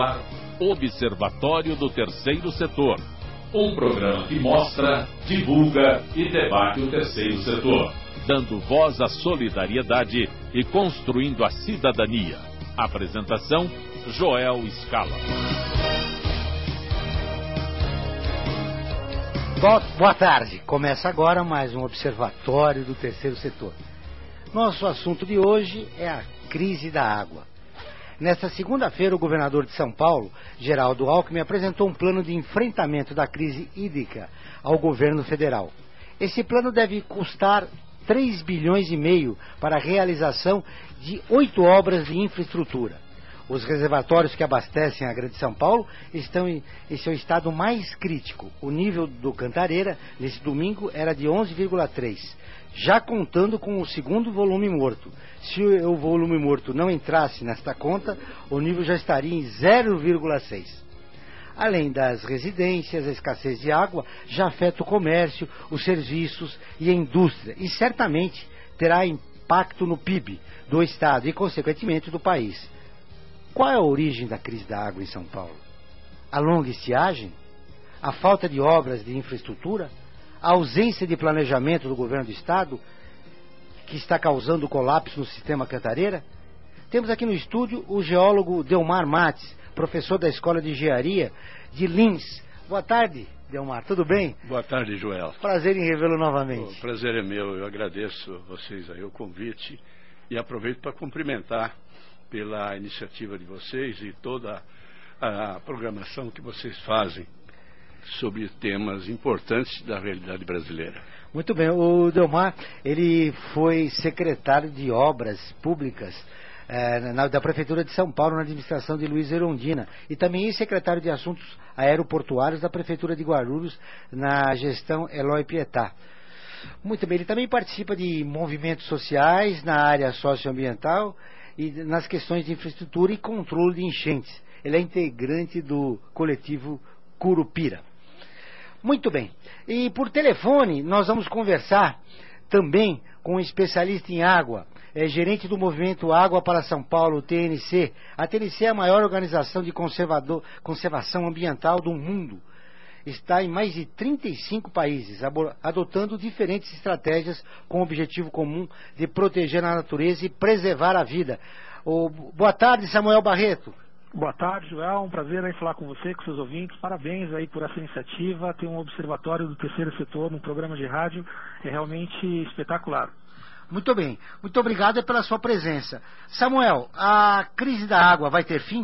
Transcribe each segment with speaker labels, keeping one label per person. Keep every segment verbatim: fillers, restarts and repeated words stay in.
Speaker 1: ar, Observatório do Terceiro Setor. Um programa que mostra, divulga e debate o terceiro setor, dando voz à solidariedade e construindo a cidadania. Apresentação, Joel Scala.
Speaker 2: Boa tarde. Começa agora mais um Observatório do Terceiro Setor. Nosso assunto de hoje é a crise da água. Nesta segunda-feira, o governador de São Paulo, Geraldo Alckmin, apresentou um plano de enfrentamento da crise hídrica ao governo federal. Esse plano deve custar três bilhões e meio para a realização de oito obras de infraestrutura. Os reservatórios que abastecem a Grande São Paulo estão em, em seu estado mais crítico. O nível do Cantareira, nesse domingo, era de onze vírgula três, já contando com o segundo volume morto. Se o volume morto não entrasse nesta conta, o nível já estaria em zero vírgula seis. Além das residências, a escassez de água já afeta o comércio, os serviços e a indústria, e certamente terá impacto no P I B do estado e, consequentemente, do país. Qual é a origem da crise da água em São Paulo? A longa estiagem? A falta de obras de infraestrutura? A ausência de planejamento do governo do estado, que está causando colapso no sistema Cantareira? Temos aqui no estúdio o geólogo Delmar Mates, professor da Escola de Engenharia de Lins. Boa tarde, Delmar, tudo bem?
Speaker 3: Boa tarde, Joel.
Speaker 2: Prazer em revê-lo novamente.
Speaker 3: O prazer é meu, eu agradeço a vocês aí o convite e aproveito para cumprimentar pela iniciativa de vocês e toda a programação que vocês fazem sobre temas importantes da realidade brasileira.
Speaker 2: Muito bem, o Delmar, ele foi secretário de Obras Públicas eh, na, da Prefeitura de São Paulo, na administração de Luiz Erundina, e também secretário de Assuntos Aeroportuários da Prefeitura de Guarulhos, na gestão Eloy Pietá. Muito bem, ele também participa de movimentos sociais na área socioambiental e nas questões de infraestrutura e controle de enchentes. Ele é integrante do coletivo Curupira. Muito bem. E por telefone nós vamos conversar também com um especialista em água, é gerente do movimento Água para São Paulo, T N C. A T N C é a maior organização de conservador, conservação ambiental do mundo. Está em mais de trinta e cinco países, adotando diferentes estratégias com o objetivo comum de proteger a natureza e preservar a vida. Oh, boa tarde, Samuel Barreto.
Speaker 4: Boa tarde, Joel. Um prazer aí falar com você, com seus ouvintes. Parabéns aí por essa iniciativa. Ter um observatório do terceiro setor num programa de rádio é realmente espetacular.
Speaker 2: Muito bem. Muito obrigado pela sua presença. Samuel, a crise da água vai ter fim?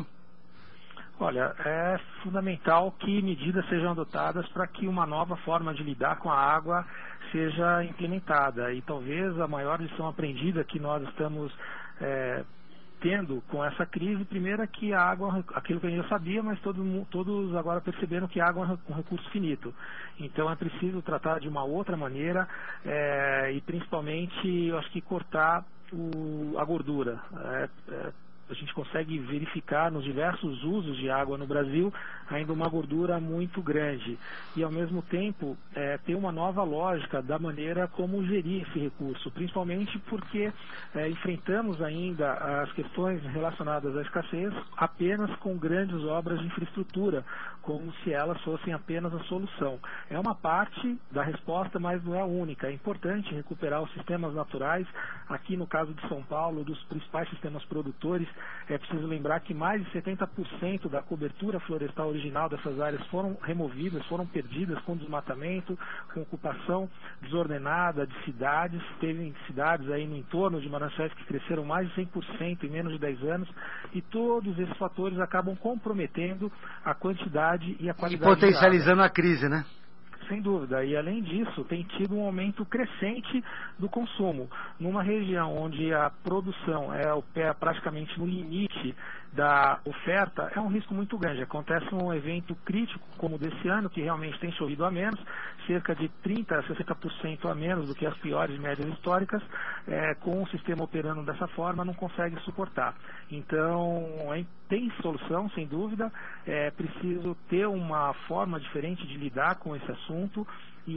Speaker 4: Olha, é fundamental que medidas sejam adotadas para que uma nova forma de lidar com a água seja implementada. E talvez a maior lição aprendida que nós estamos é, tendo com essa crise, primeiro é que a água, aquilo que a gente já sabia, mas todo, todos agora perceberam que a água é um recurso finito. Então é preciso tratar de uma outra maneira é, e principalmente, eu acho que cortar o, a gordura. É, é, a gente consegue verificar nos diversos usos de água no Brasil ainda uma gordura muito grande e ao mesmo tempo é, ter uma nova lógica da maneira como gerir esse recurso, principalmente porque é, enfrentamos ainda as questões relacionadas à escassez apenas com grandes obras de infraestrutura, como se elas fossem apenas a solução. É uma parte da resposta, mas não é a única. É importante recuperar os sistemas naturais. Aqui no caso de São Paulo, dos principais sistemas produtores, é preciso lembrar que mais de setenta por cento da cobertura florestal original dessas áreas foram removidas, foram perdidas com desmatamento, com ocupação desordenada de cidades. Teve cidades aí no entorno de mananciais que cresceram mais de cem por cento em menos de dez anos, e todos esses fatores acabam comprometendo a quantidade e a qualidade.
Speaker 2: E potencializando a crise, né?
Speaker 4: Sem dúvida, e além disso tem tido um aumento crescente do consumo. Numa região onde a produção é praticamente no limite da oferta, é um risco muito grande. Acontece um evento crítico como o desse ano, que realmente tem chovido a menos, cerca de trinta a sessenta por cento a menos do que as piores médias históricas, é, com o sistema operando dessa forma, não consegue suportar. Então, é, tem solução, sem dúvida, é preciso ter uma forma diferente de lidar com esse assunto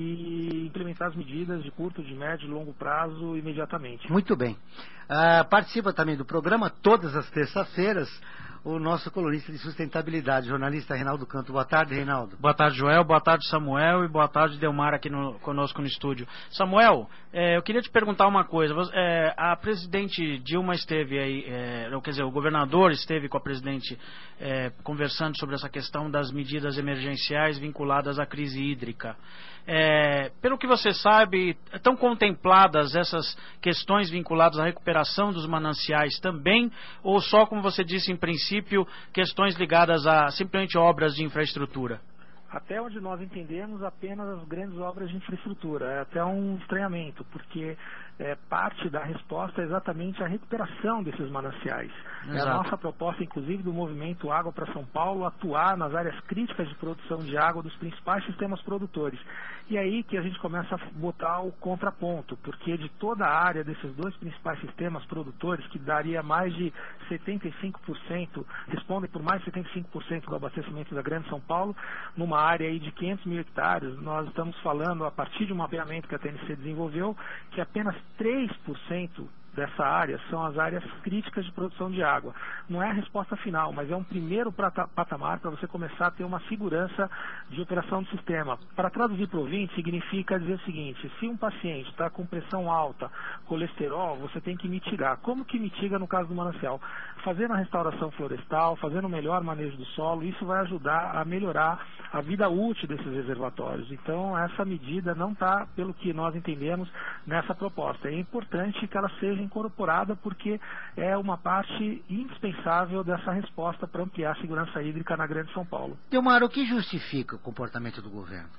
Speaker 4: e implementar as medidas de curto, de médio e longo prazo imediatamente.
Speaker 2: Muito bem. Uh, participa também do programa todas as terças-feiras o nosso colunista de sustentabilidade, jornalista Reinaldo Canto. Boa tarde, Reinaldo.
Speaker 5: Boa tarde, Joel. Boa tarde, Samuel. E boa tarde, Delmar, aqui no, conosco no estúdio. Samuel, é, eu queria te perguntar uma coisa. É, a presidente Dilma esteve aí, é, quer dizer, o governador esteve com a presidente é, conversando sobre essa questão das medidas emergenciais vinculadas à crise hídrica. É, pelo que você sabe, estão contempladas essas questões vinculadas à recuperação dos mananciais também, ou só, como você disse em princípio, questões ligadas a simplesmente obras de infraestrutura?
Speaker 4: Até onde nós entendemos, apenas as grandes obras de infraestrutura. É até um estranhamento, porque é, parte da resposta é exatamente a recuperação desses mananciais.
Speaker 5: Exato.
Speaker 4: É a nossa proposta, inclusive, do movimento Água para São Paulo, atuar nas áreas críticas de produção de água dos principais sistemas produtores. E aí que a gente começa a botar o contraponto, porque de toda a área desses dois principais sistemas produtores, que daria mais de setenta e cinco por cento, respondem por mais de setenta e cinco por cento do abastecimento da Grande São Paulo, numa área aí de quinhentos mil hectares, nós estamos falando, a partir de um mapeamento que a T N C desenvolveu, que apenas três por cento dessa área são as áreas críticas de produção de água. Não é a resposta final, mas é um primeiro patamar para você começar a ter uma segurança de operação do sistema. Para traduzir para o ouvinte, significa dizer o seguinte: se um paciente está com pressão alta, colesterol, você tem que mitigar. Como que mitiga no caso do manancial? Fazendo a restauração florestal, fazendo o melhor manejo do solo, isso vai ajudar a melhorar a vida útil desses reservatórios. Então, essa medida não está, pelo que nós entendemos, nessa proposta. É importante que ela seja incorporada, porque é uma parte indispensável dessa resposta para ampliar a segurança hídrica na Grande São Paulo.
Speaker 2: Delmar, o que justifica o comportamento do governo?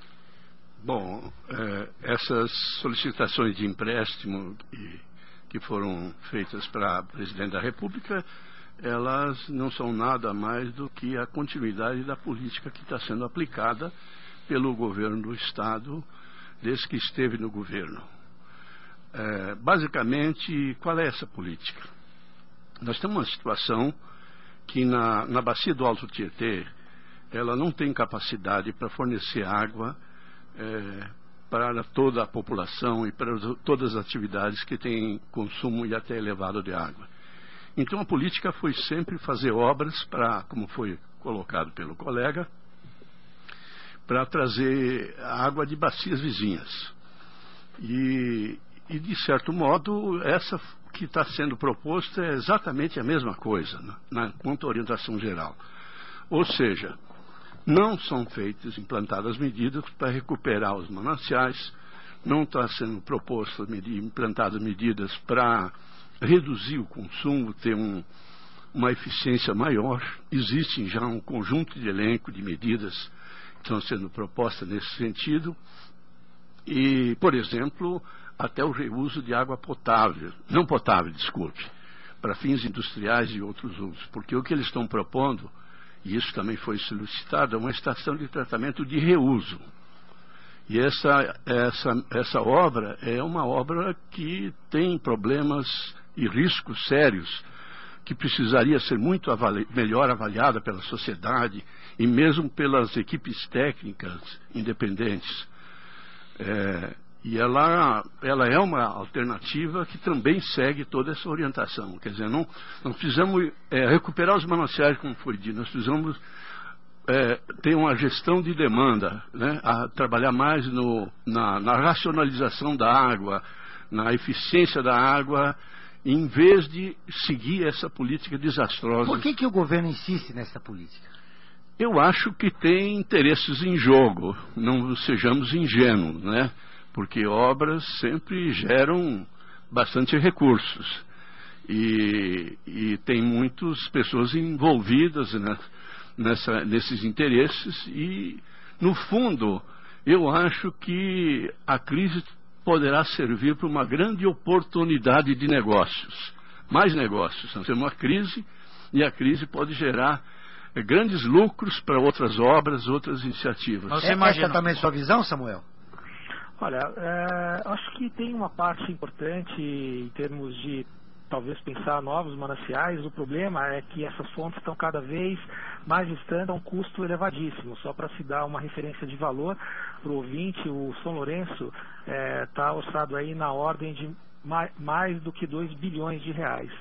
Speaker 3: Bom, é, essas solicitações de empréstimo que, que foram feitas para a presidente da República, elas não são nada mais do que a continuidade da política que está sendo aplicada pelo governo do Estado desde que esteve no governo. É, basicamente, qual é essa política? Nós temos uma situação que na, na bacia do Alto Tietê, ela não tem capacidade para fornecer água é, para toda a população e para todas as atividades que têm consumo e até elevado de água. Então a política foi sempre fazer obras para, como foi colocado pelo colega, para trazer água de bacias vizinhas. E, e de certo modo, essa que está sendo proposta é exatamente a mesma coisa, né, na, quanto à orientação geral. Ou seja, não são feitas, implantadas medidas para recuperar os mananciais, não está sendo proposto, implantadas medidas para reduzir o consumo, ter um, uma eficiência maior. Existe já um conjunto de elenco de medidas que estão sendo propostas nesse sentido. E, por exemplo, até o reuso de água potável, não potável, desculpe, para fins industriais e outros usos. Porque o que eles estão propondo, e isso também foi solicitado, é uma estação de tratamento de reuso. E essa, essa, essa obra é uma obra que tem problemas e riscos sérios, que precisaria ser muito avali- melhor avaliada pela sociedade e mesmo pelas equipes técnicas independentes. É, e ela, ela é uma alternativa que também segue toda essa orientação. Quer dizer, não, não precisamos é, recuperar os mananciais, como foi dito, nós precisamos é, ter uma gestão de demanda, né, a trabalhar mais no, na, na racionalização da água, na eficiência da água, em vez de seguir essa política desastrosa.
Speaker 2: Por que, que o governo insiste nessa política?
Speaker 3: Eu acho que tem interesses em jogo, não sejamos ingênuos, né? Porque obras sempre geram bastante recursos e, e tem muitas pessoas envolvidas, né, nessa, nesses interesses e, no fundo, eu acho que a crise poderá servir para uma grande oportunidade de negócios, mais negócios. Nós temos uma crise e a crise pode gerar é, grandes lucros para outras obras, outras iniciativas.
Speaker 2: Você é, essa também é a sua visão, Samuel?
Speaker 4: Olha, é, acho que tem uma parte importante em termos de talvez pensar novos mananciais. O problema é que essas fontes estão cada vez mais distantes a um custo elevadíssimo. Só para se dar uma referência de valor para o ouvinte, o São Lourenço está é, orçado aí na ordem de mais, mais do que dois bilhões de reais.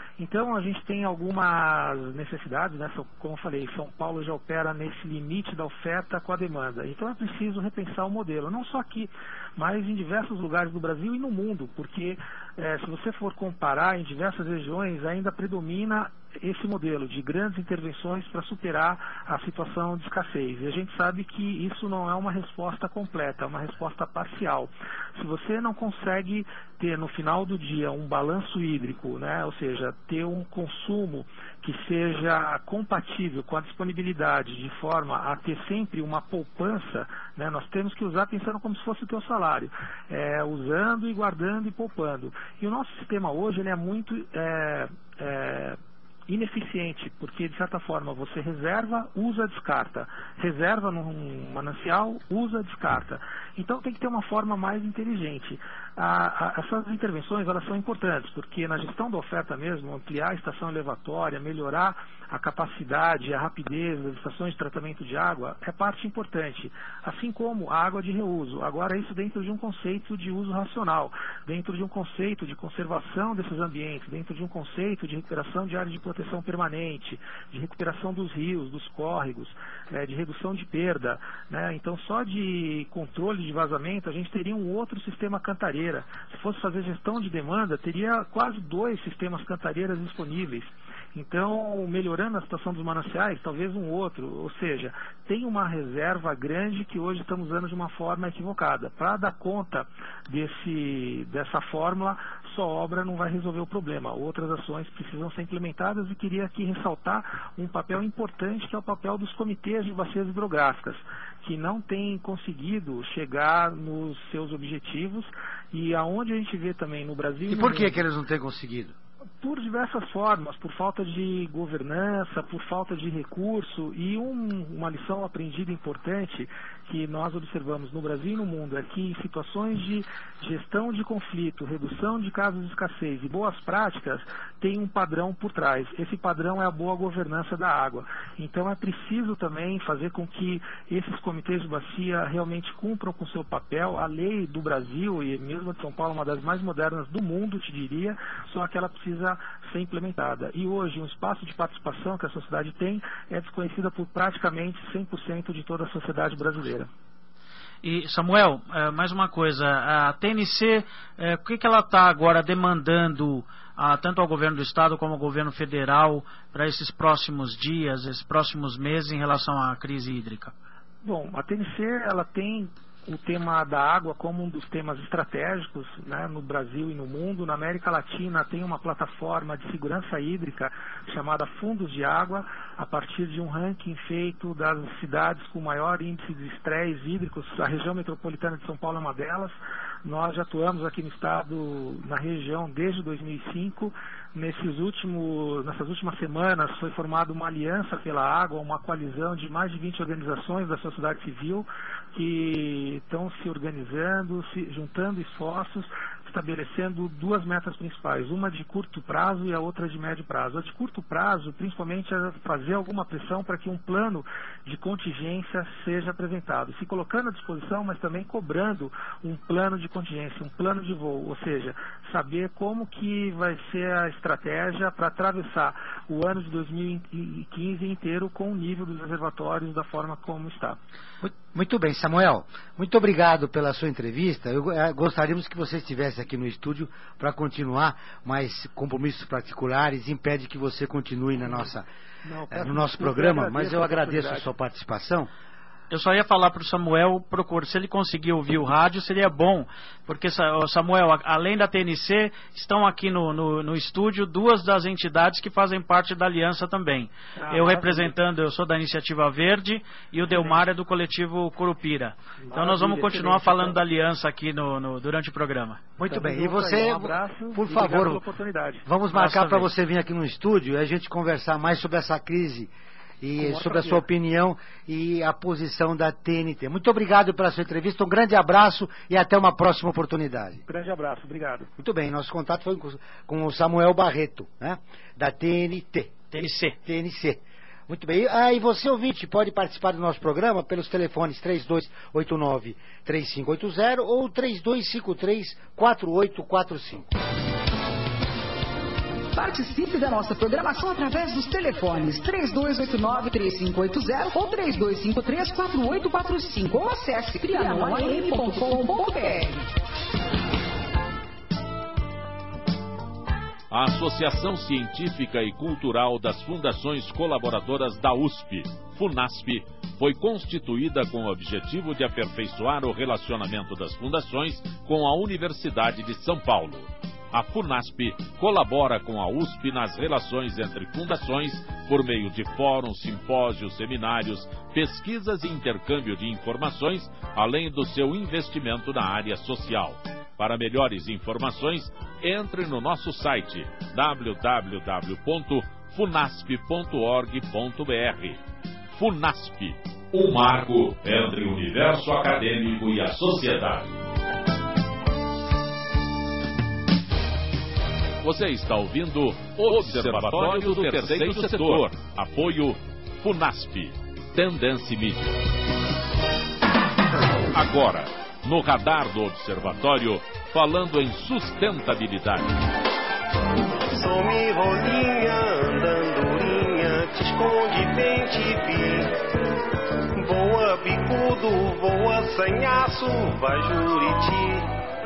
Speaker 4: Então a gente tem algumas necessidades, né? Como eu falei, São Paulo já opera nesse limite da oferta com a demanda. Então é preciso repensar o modelo, não só aqui, mas em diversos lugares do Brasil e no mundo, porque é, se você for comparar em diversas regiões, ainda predomina esse modelo de grandes intervenções para superar a situação de escassez. E a gente sabe que isso não é uma resposta completa, é uma resposta parcial. Se você não consegue ter no final do dia um balanço hídrico, né, ou seja, ter um consumo que seja compatível com a disponibilidade, de forma a ter sempre uma poupança, né, nós temos que usar pensando como se fosse o teu salário, é, usando e guardando e poupando. E o nosso sistema hoje ele é muito é, é, ineficiente, porque de certa forma você reserva, usa, descarta, reserva num manancial, usa, descarta. Então tem que ter uma forma mais inteligente. A, a, essas intervenções elas são importantes, porque na gestão da oferta mesmo, ampliar a estação elevatória, melhorar a capacidade, a rapidez das estações de tratamento de água é parte importante, assim como a água de reuso. Agora isso dentro de um conceito de uso racional, dentro de um conceito de conservação desses ambientes, dentro de um conceito de recuperação de áreas de proteção permanente, de recuperação dos rios, dos córregos, né, de redução de perda, né? Então só de controle de vazamento a gente teria um outro sistema cantareira. Se fosse fazer gestão de demanda, teria quase dois sistemas cantareiras disponíveis. Então, melhorando a situação dos mananciais, talvez um outro, ou seja, tem uma reserva grande que hoje estamos usando de uma forma equivocada. Para dar conta desse, dessa fórmula, só obra não vai resolver o problema. Outras ações precisam ser implementadas e queria aqui ressaltar um papel importante que é o papel dos comitês de bacias hidrográficas, que não têm conseguido chegar nos seus objetivos e aonde a gente vê também no Brasil...
Speaker 2: E por que, que eles não têm conseguido?
Speaker 4: Por diversas formas, por falta de governança, por falta de recurso, e um, uma lição aprendida importante que nós observamos no Brasil e no mundo é que em situações de gestão de conflito, redução de casos de escassez e boas práticas, tem um padrão por trás. Esse padrão é a boa governança da água. Então é preciso também fazer com que esses comitês de bacia realmente cumpram com o seu papel. A lei do Brasil, e mesmo a de São Paulo, uma das mais modernas do mundo, te diria, só que ela precisa ser implementada. E hoje, um espaço de participação que a sociedade tem é desconhecida por praticamente cem por cento de toda a sociedade brasileira.
Speaker 5: E, Samuel, mais uma coisa, a T N C, o que, que ela está agora demandando, tanto ao governo do estado como ao governo federal, para esses próximos dias, esses próximos meses em relação à crise hídrica?
Speaker 4: Bom, a T N C, ela tem o tema da água como um dos temas estratégicos, né, no Brasil e no mundo. Na América Latina tem uma plataforma de segurança hídrica chamada Fundos de Água, a partir de um ranking feito das cidades com maior índice de estresse hídricos. A região metropolitana de São Paulo é uma delas. Nós já atuamos aqui no estado, na região, desde dois mil e cinco. Nesses últimos, nessas últimas semanas foi formada uma aliança pela água, uma coalizão de mais de vinte organizações da sociedade civil que estão se organizando, se juntando esforços, estabelecendo duas metas principais, uma de curto prazo e a outra de médio prazo. A de curto prazo, principalmente, é fazer alguma pressão para que um plano de contingência seja apresentado, se colocando à disposição, mas também cobrando um plano de contingência, um plano de voo, ou seja, saber como que vai ser a estratégia para atravessar o ano de dois mil e quinze inteiro com o nível dos reservatórios da forma como está.
Speaker 2: Muito bem, Samuel. Muito obrigado pela sua entrevista. Eu gostaríamos que você estivesse aqui no estúdio para continuar, mas compromissos particulares impede que você continue na nossa, Não, eh, no nosso programa, mas eu agradeço a sua participação.
Speaker 5: Eu só ia falar para o Samuel, procure, se ele conseguir ouvir o rádio, seria bom, porque, Samuel, além da T N C, estão aqui no, no, no estúdio duas das entidades que fazem parte da aliança também. Ah, eu representando, eu sou da Iniciativa Verde e o Delmar é do coletivo Curupira. Então nós vamos continuar falando da aliança aqui no, no, durante o programa.
Speaker 2: Muito bem, e você, por favor, vamos marcar para você vir aqui no estúdio e a gente conversar mais sobre essa crise e sobre a sua opinião e a posição da T N T. Muito obrigado pela sua entrevista, um grande abraço e até uma próxima oportunidade.
Speaker 4: Grande abraço, obrigado.
Speaker 2: Muito bem, nosso contato foi com o Samuel Barreto, né, da T N T.
Speaker 5: T N C.
Speaker 2: T N C. Muito bem. Ah, e você, ouvinte, pode participar do nosso programa pelos telefones três dois oito nove, três cinco oito zero ou três dois cinco três, quatro oito quatro cinco.
Speaker 6: Participe da nossa programação através dos telefones três dois oito nove, três cinco oito zero ou três dois cinco três, quatro oito quatro cinco ou acesse trianon a m ponto com ponto b r.
Speaker 1: A Associação Científica e Cultural das Fundações Colaboradoras da U S P, FUNASP, foi constituída com o objetivo de aperfeiçoar o relacionamento das fundações com a Universidade de São Paulo. A FUNASP colabora com a U S P nas relações entre fundações por meio de fóruns, simpósios, seminários, pesquisas e intercâmbio de informações, além do seu investimento na área social. Para melhores informações, entre no nosso site w w w ponto funasp ponto org ponto b r. FUNASP, um marco entre o universo acadêmico e a sociedade. Você está ouvindo o Observatório do Terceiro Setor. Apoio FUNASP. Tendência Mídia. Agora, no radar do Observatório, falando em sustentabilidade.
Speaker 7: Some rolinha, andandurinha, te esconde, vem te vir. Voa bicudo, voa sanhaço, vai Juriti.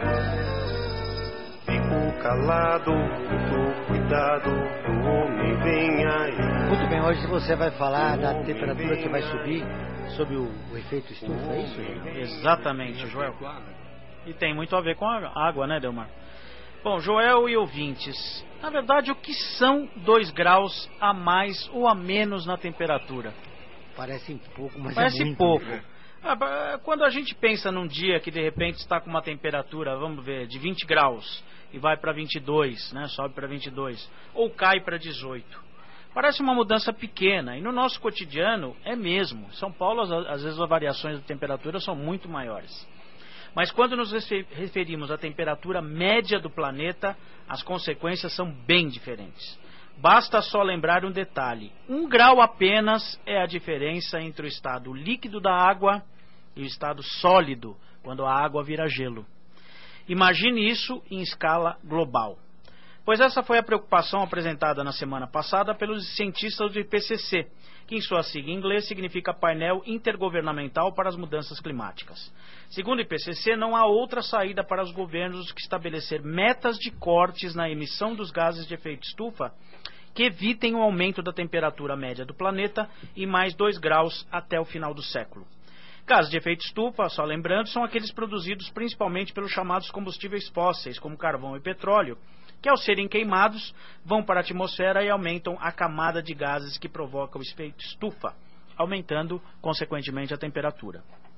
Speaker 7: Fico calado, muito cuidado, o homem vem aí.
Speaker 2: Muito bem, hoje você vai falar da temperatura que vai subir sob o, o efeito estufa, é isso?
Speaker 5: Exatamente, Joel. E tem muito a ver com a água, né, Delmar? Bom, Joel e ouvintes, na verdade, o que são dois graus a mais ou a menos na temperatura?
Speaker 2: Parece pouco, mas
Speaker 5: Parece
Speaker 2: é muito.
Speaker 5: pouco. Ah, quando a gente pensa num dia que de repente está com uma temperatura, vamos ver, de vinte graus e vai para vinte e dois, né, sobe para vinte e dois, ou cai para dezoito. Parece uma mudança pequena, e no nosso cotidiano é mesmo. São Paulo, às vezes, as variações de temperatura são muito maiores. Mas quando nos referimos à temperatura média do planeta, as consequências são bem diferentes. Basta só lembrar um detalhe. Um grau apenas é a diferença entre o estado líquido da água e o estado sólido, quando a água vira gelo. Imagine isso em escala global. Pois essa foi a preocupação apresentada na semana passada pelos cientistas do I P C C, que em sua sigla em inglês significa Painel Intergovernamental para as Mudanças Climáticas. Segundo o I P C C, não há outra saída para os governos que estabelecer metas de cortes na emissão dos gases de efeito estufa que evitem o aumento da temperatura média do planeta em mais dois graus até o final do século. Gases de efeito estufa, só lembrando, são aqueles produzidos principalmente pelos chamados combustíveis fósseis, como carvão e petróleo, que ao serem queimados, vão para a atmosfera e aumentam a camada de gases que provoca o efeito estufa, aumentando, consequentemente, a temperatura.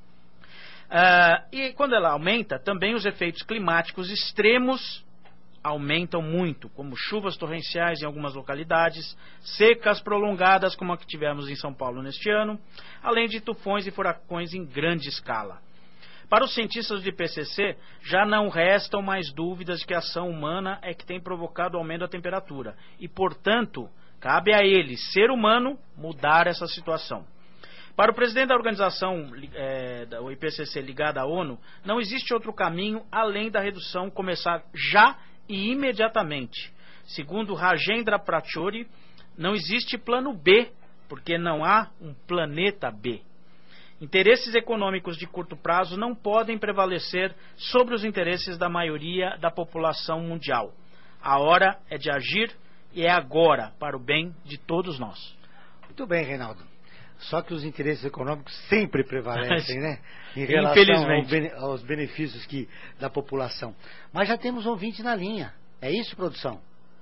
Speaker 5: Uh, e quando ela aumenta, também os efeitos climáticos extremos aumentam muito, como chuvas torrenciais em algumas localidades, secas prolongadas como a que tivemos em São Paulo neste ano, além de tufões e furacões em grande escala. Para os cientistas do I P C C, já não restam mais dúvidas de que a ação humana é que tem provocado o aumento da temperatura e, portanto, cabe a ele, ser humano, mudar essa situação. Para o presidente da organização é, da I P C C ligada à ONU, não existe outro caminho além da redução começar já e imediatamente. Segundo Rajendra Pachauri, não existe plano B, porque não há um planeta B. Interesses econômicos de curto prazo não podem prevalecer sobre os interesses da maioria da população mundial. A hora é de agir e é agora, para o bem de todos nós.
Speaker 2: Muito bem, Reinaldo. Só que os interesses econômicos sempre prevalecem, né? Em
Speaker 5: Infelizmente.
Speaker 2: relação ao, aos benefícios que, da população. Mas já temos ouvinte na linha. É isso, produção?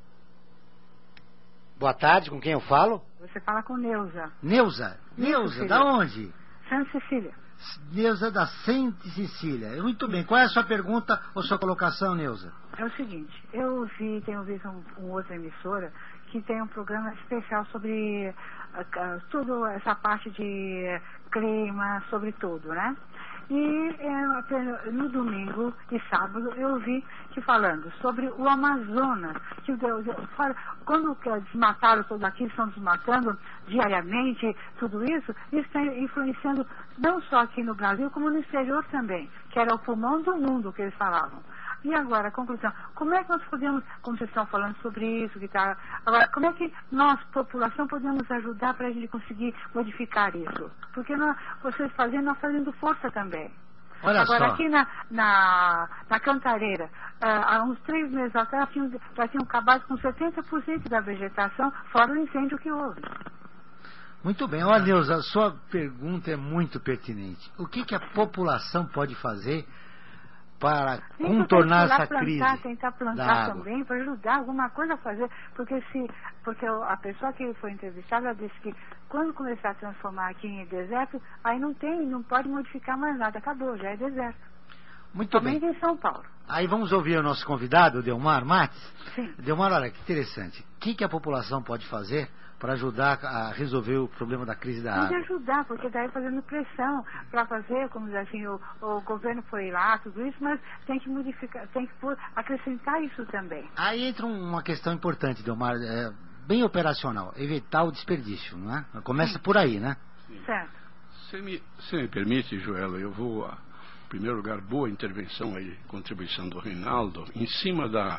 Speaker 2: Boa tarde, com quem eu falo?
Speaker 8: Você fala com Neuza.
Speaker 2: Neuza? Neuza, da onde?
Speaker 8: Santa Cecília.
Speaker 2: Neuza da Santa Cecília. Muito bem. Qual é a sua pergunta ou sua colocação, Neuza?
Speaker 8: É o seguinte, eu vi, tenho visto um, um outra emissora que tem um programa especial sobre uh, uh, tudo essa parte de clima, sobre tudo, né? E é, no domingo e sábado eu vi que falando sobre o Amazonas, que quando desmataram tudo aqui, estão desmatando diariamente, tudo isso, isso está influenciando não só aqui no Brasil, como no exterior também, que era o pulmão do mundo que eles falavam. E agora, a conclusão, como é que nós podemos, como vocês estão falando sobre isso, que tá, agora, como é que nós, população, podemos ajudar para a gente conseguir modificar isso? Porque nós, vocês fazendo, nós fazendo força também.
Speaker 2: Olha
Speaker 8: Agora,
Speaker 2: só.
Speaker 8: aqui na, na, na Cantareira, ah, há uns três meses atrás, tinham, já tinham acabado com setenta por cento da vegetação, fora o incêndio que houve.
Speaker 2: Muito bem. Olha, Neuza, a sua pergunta é muito pertinente. O que, que a população pode fazer para
Speaker 8: Nem
Speaker 2: contornar essa
Speaker 8: plantar,
Speaker 2: crise
Speaker 8: tentar
Speaker 2: da
Speaker 8: plantar
Speaker 2: água?
Speaker 8: também, para ajudar alguma coisa a fazer, porque se, porque a pessoa que foi entrevistada ela disse que quando começar a transformar aqui em deserto, aí não tem, não pode modificar mais nada, acabou, já é deserto.
Speaker 2: Muito
Speaker 8: Somente
Speaker 2: bem.
Speaker 8: em São Paulo.
Speaker 2: Aí vamos ouvir o nosso convidado, Delmar Mates.
Speaker 8: Sim.
Speaker 2: Delmar, olha que interessante. O que, que a população pode fazer para ajudar a resolver o problema da crise da
Speaker 8: Pode
Speaker 2: água?
Speaker 8: ajudar, porque daí fazendo pressão para fazer, como diz assim, o, o governo foi lá, tudo isso, mas tem que modificar, tem que pôr, acrescentar isso também.
Speaker 2: Aí entra uma questão importante, Delmar, é, bem operacional, evitar o desperdício, não é? Começa por aí, né?
Speaker 8: Certo.
Speaker 3: Se me, se me permite, Joela, eu vou, em primeiro lugar, boa intervenção aí, contribuição do Reinaldo, em cima da,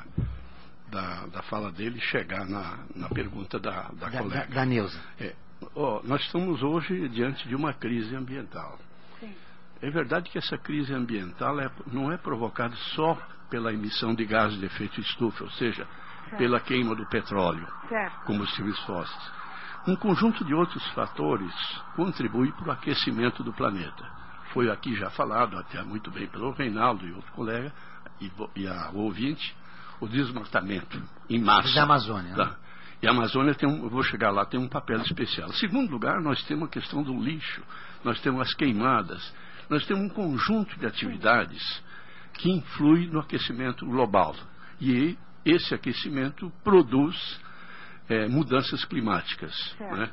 Speaker 3: da, da fala dele, chegar na, na pergunta da, da,
Speaker 2: Da,
Speaker 3: colega.
Speaker 2: da, da Neuza.
Speaker 3: É, ó, nós estamos hoje diante de uma crise ambiental.
Speaker 8: Sim.
Speaker 3: É verdade que essa crise ambiental é, não é provocada só pela emissão de gases de efeito estufa, ou seja,
Speaker 8: Certo.
Speaker 3: pela queima do petróleo,
Speaker 8: Certo.
Speaker 3: combustíveis fósseis. Um conjunto de outros fatores contribui para o aquecimento do planeta. Foi aqui já falado, até muito bem pelo Reinaldo e outro colega, e, e a o ouvinte, o desmatamento em massa.
Speaker 2: Da Amazônia. Né?
Speaker 3: Tá. E a Amazônia tem um, eu vou chegar lá, tem um papel especial. Em segundo lugar, nós temos a questão do lixo, nós temos as queimadas, nós temos um conjunto de atividades que influi no aquecimento global. E esse aquecimento produz é, mudanças climáticas. Né?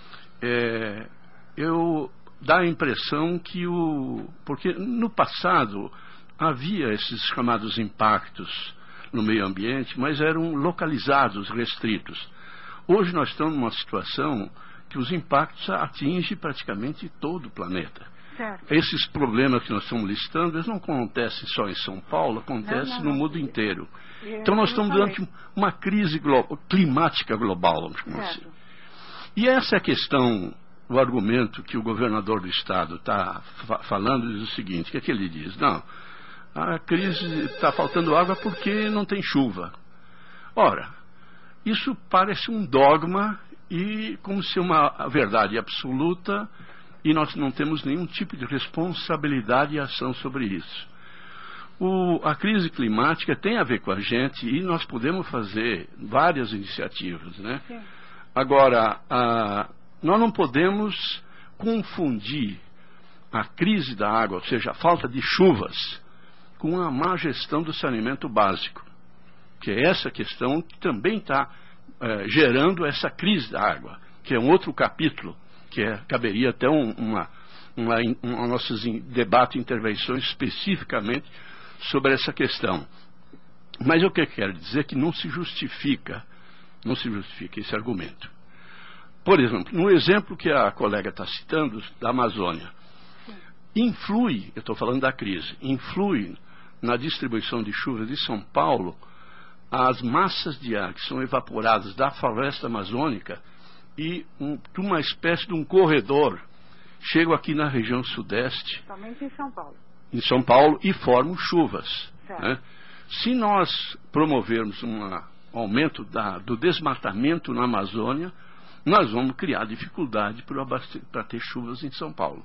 Speaker 3: É, eu dá a impressão que o... Porque no passado havia esses chamados impactos no meio ambiente, mas eram localizados, restritos. Hoje nós estamos numa situação que os impactos atingem praticamente todo o planeta.
Speaker 8: Certo.
Speaker 3: Esses problemas que nós estamos listando, eles não acontecem só em São Paulo, acontecem
Speaker 8: Não, não,
Speaker 3: no
Speaker 8: não.
Speaker 3: mundo inteiro.
Speaker 8: É,
Speaker 3: Então nós
Speaker 8: eu
Speaker 3: estamos
Speaker 8: falei.
Speaker 3: diante de uma crise glo- climática global, vamos chamar assim.
Speaker 8: Certo.
Speaker 3: E essa é a questão, o argumento que o governador do estado está fa- falando, diz o seguinte, o que é que ele diz? Não, a crise está faltando água porque não tem chuva. Ora, isso parece um dogma e como se uma verdade absoluta e nós não temos nenhum tipo de responsabilidade e ação sobre isso. O, a crise climática tem a ver com a gente e nós podemos fazer várias iniciativas, né?
Speaker 8: Sim.
Speaker 3: Agora, a, nós não podemos confundir a crise da água, ou seja, a falta de chuvas, com a má gestão do saneamento básico, que é essa questão que também está é, gerando essa crise da água, que é um outro capítulo, que é, caberia até um, uma, uma, uma nossos debate, intervenções especificamente sobre essa questão. Mas o que eu quero dizer é que não se justifica, não se justifica esse argumento. Por exemplo, no exemplo que a colega está citando, da Amazônia, influi, eu estou falando da crise, influi na distribuição de chuvas de São Paulo as massas de ar que são evaporadas da floresta amazônica e um, uma espécie de um corredor chegam aqui na região sudeste,
Speaker 8: Somente em São Paulo.
Speaker 3: em São Paulo, e formam chuvas.
Speaker 8: Certo.
Speaker 3: Né? Se nós promovermos um aumento da, do desmatamento na Amazônia, nós vamos criar dificuldade para ter chuvas em São Paulo.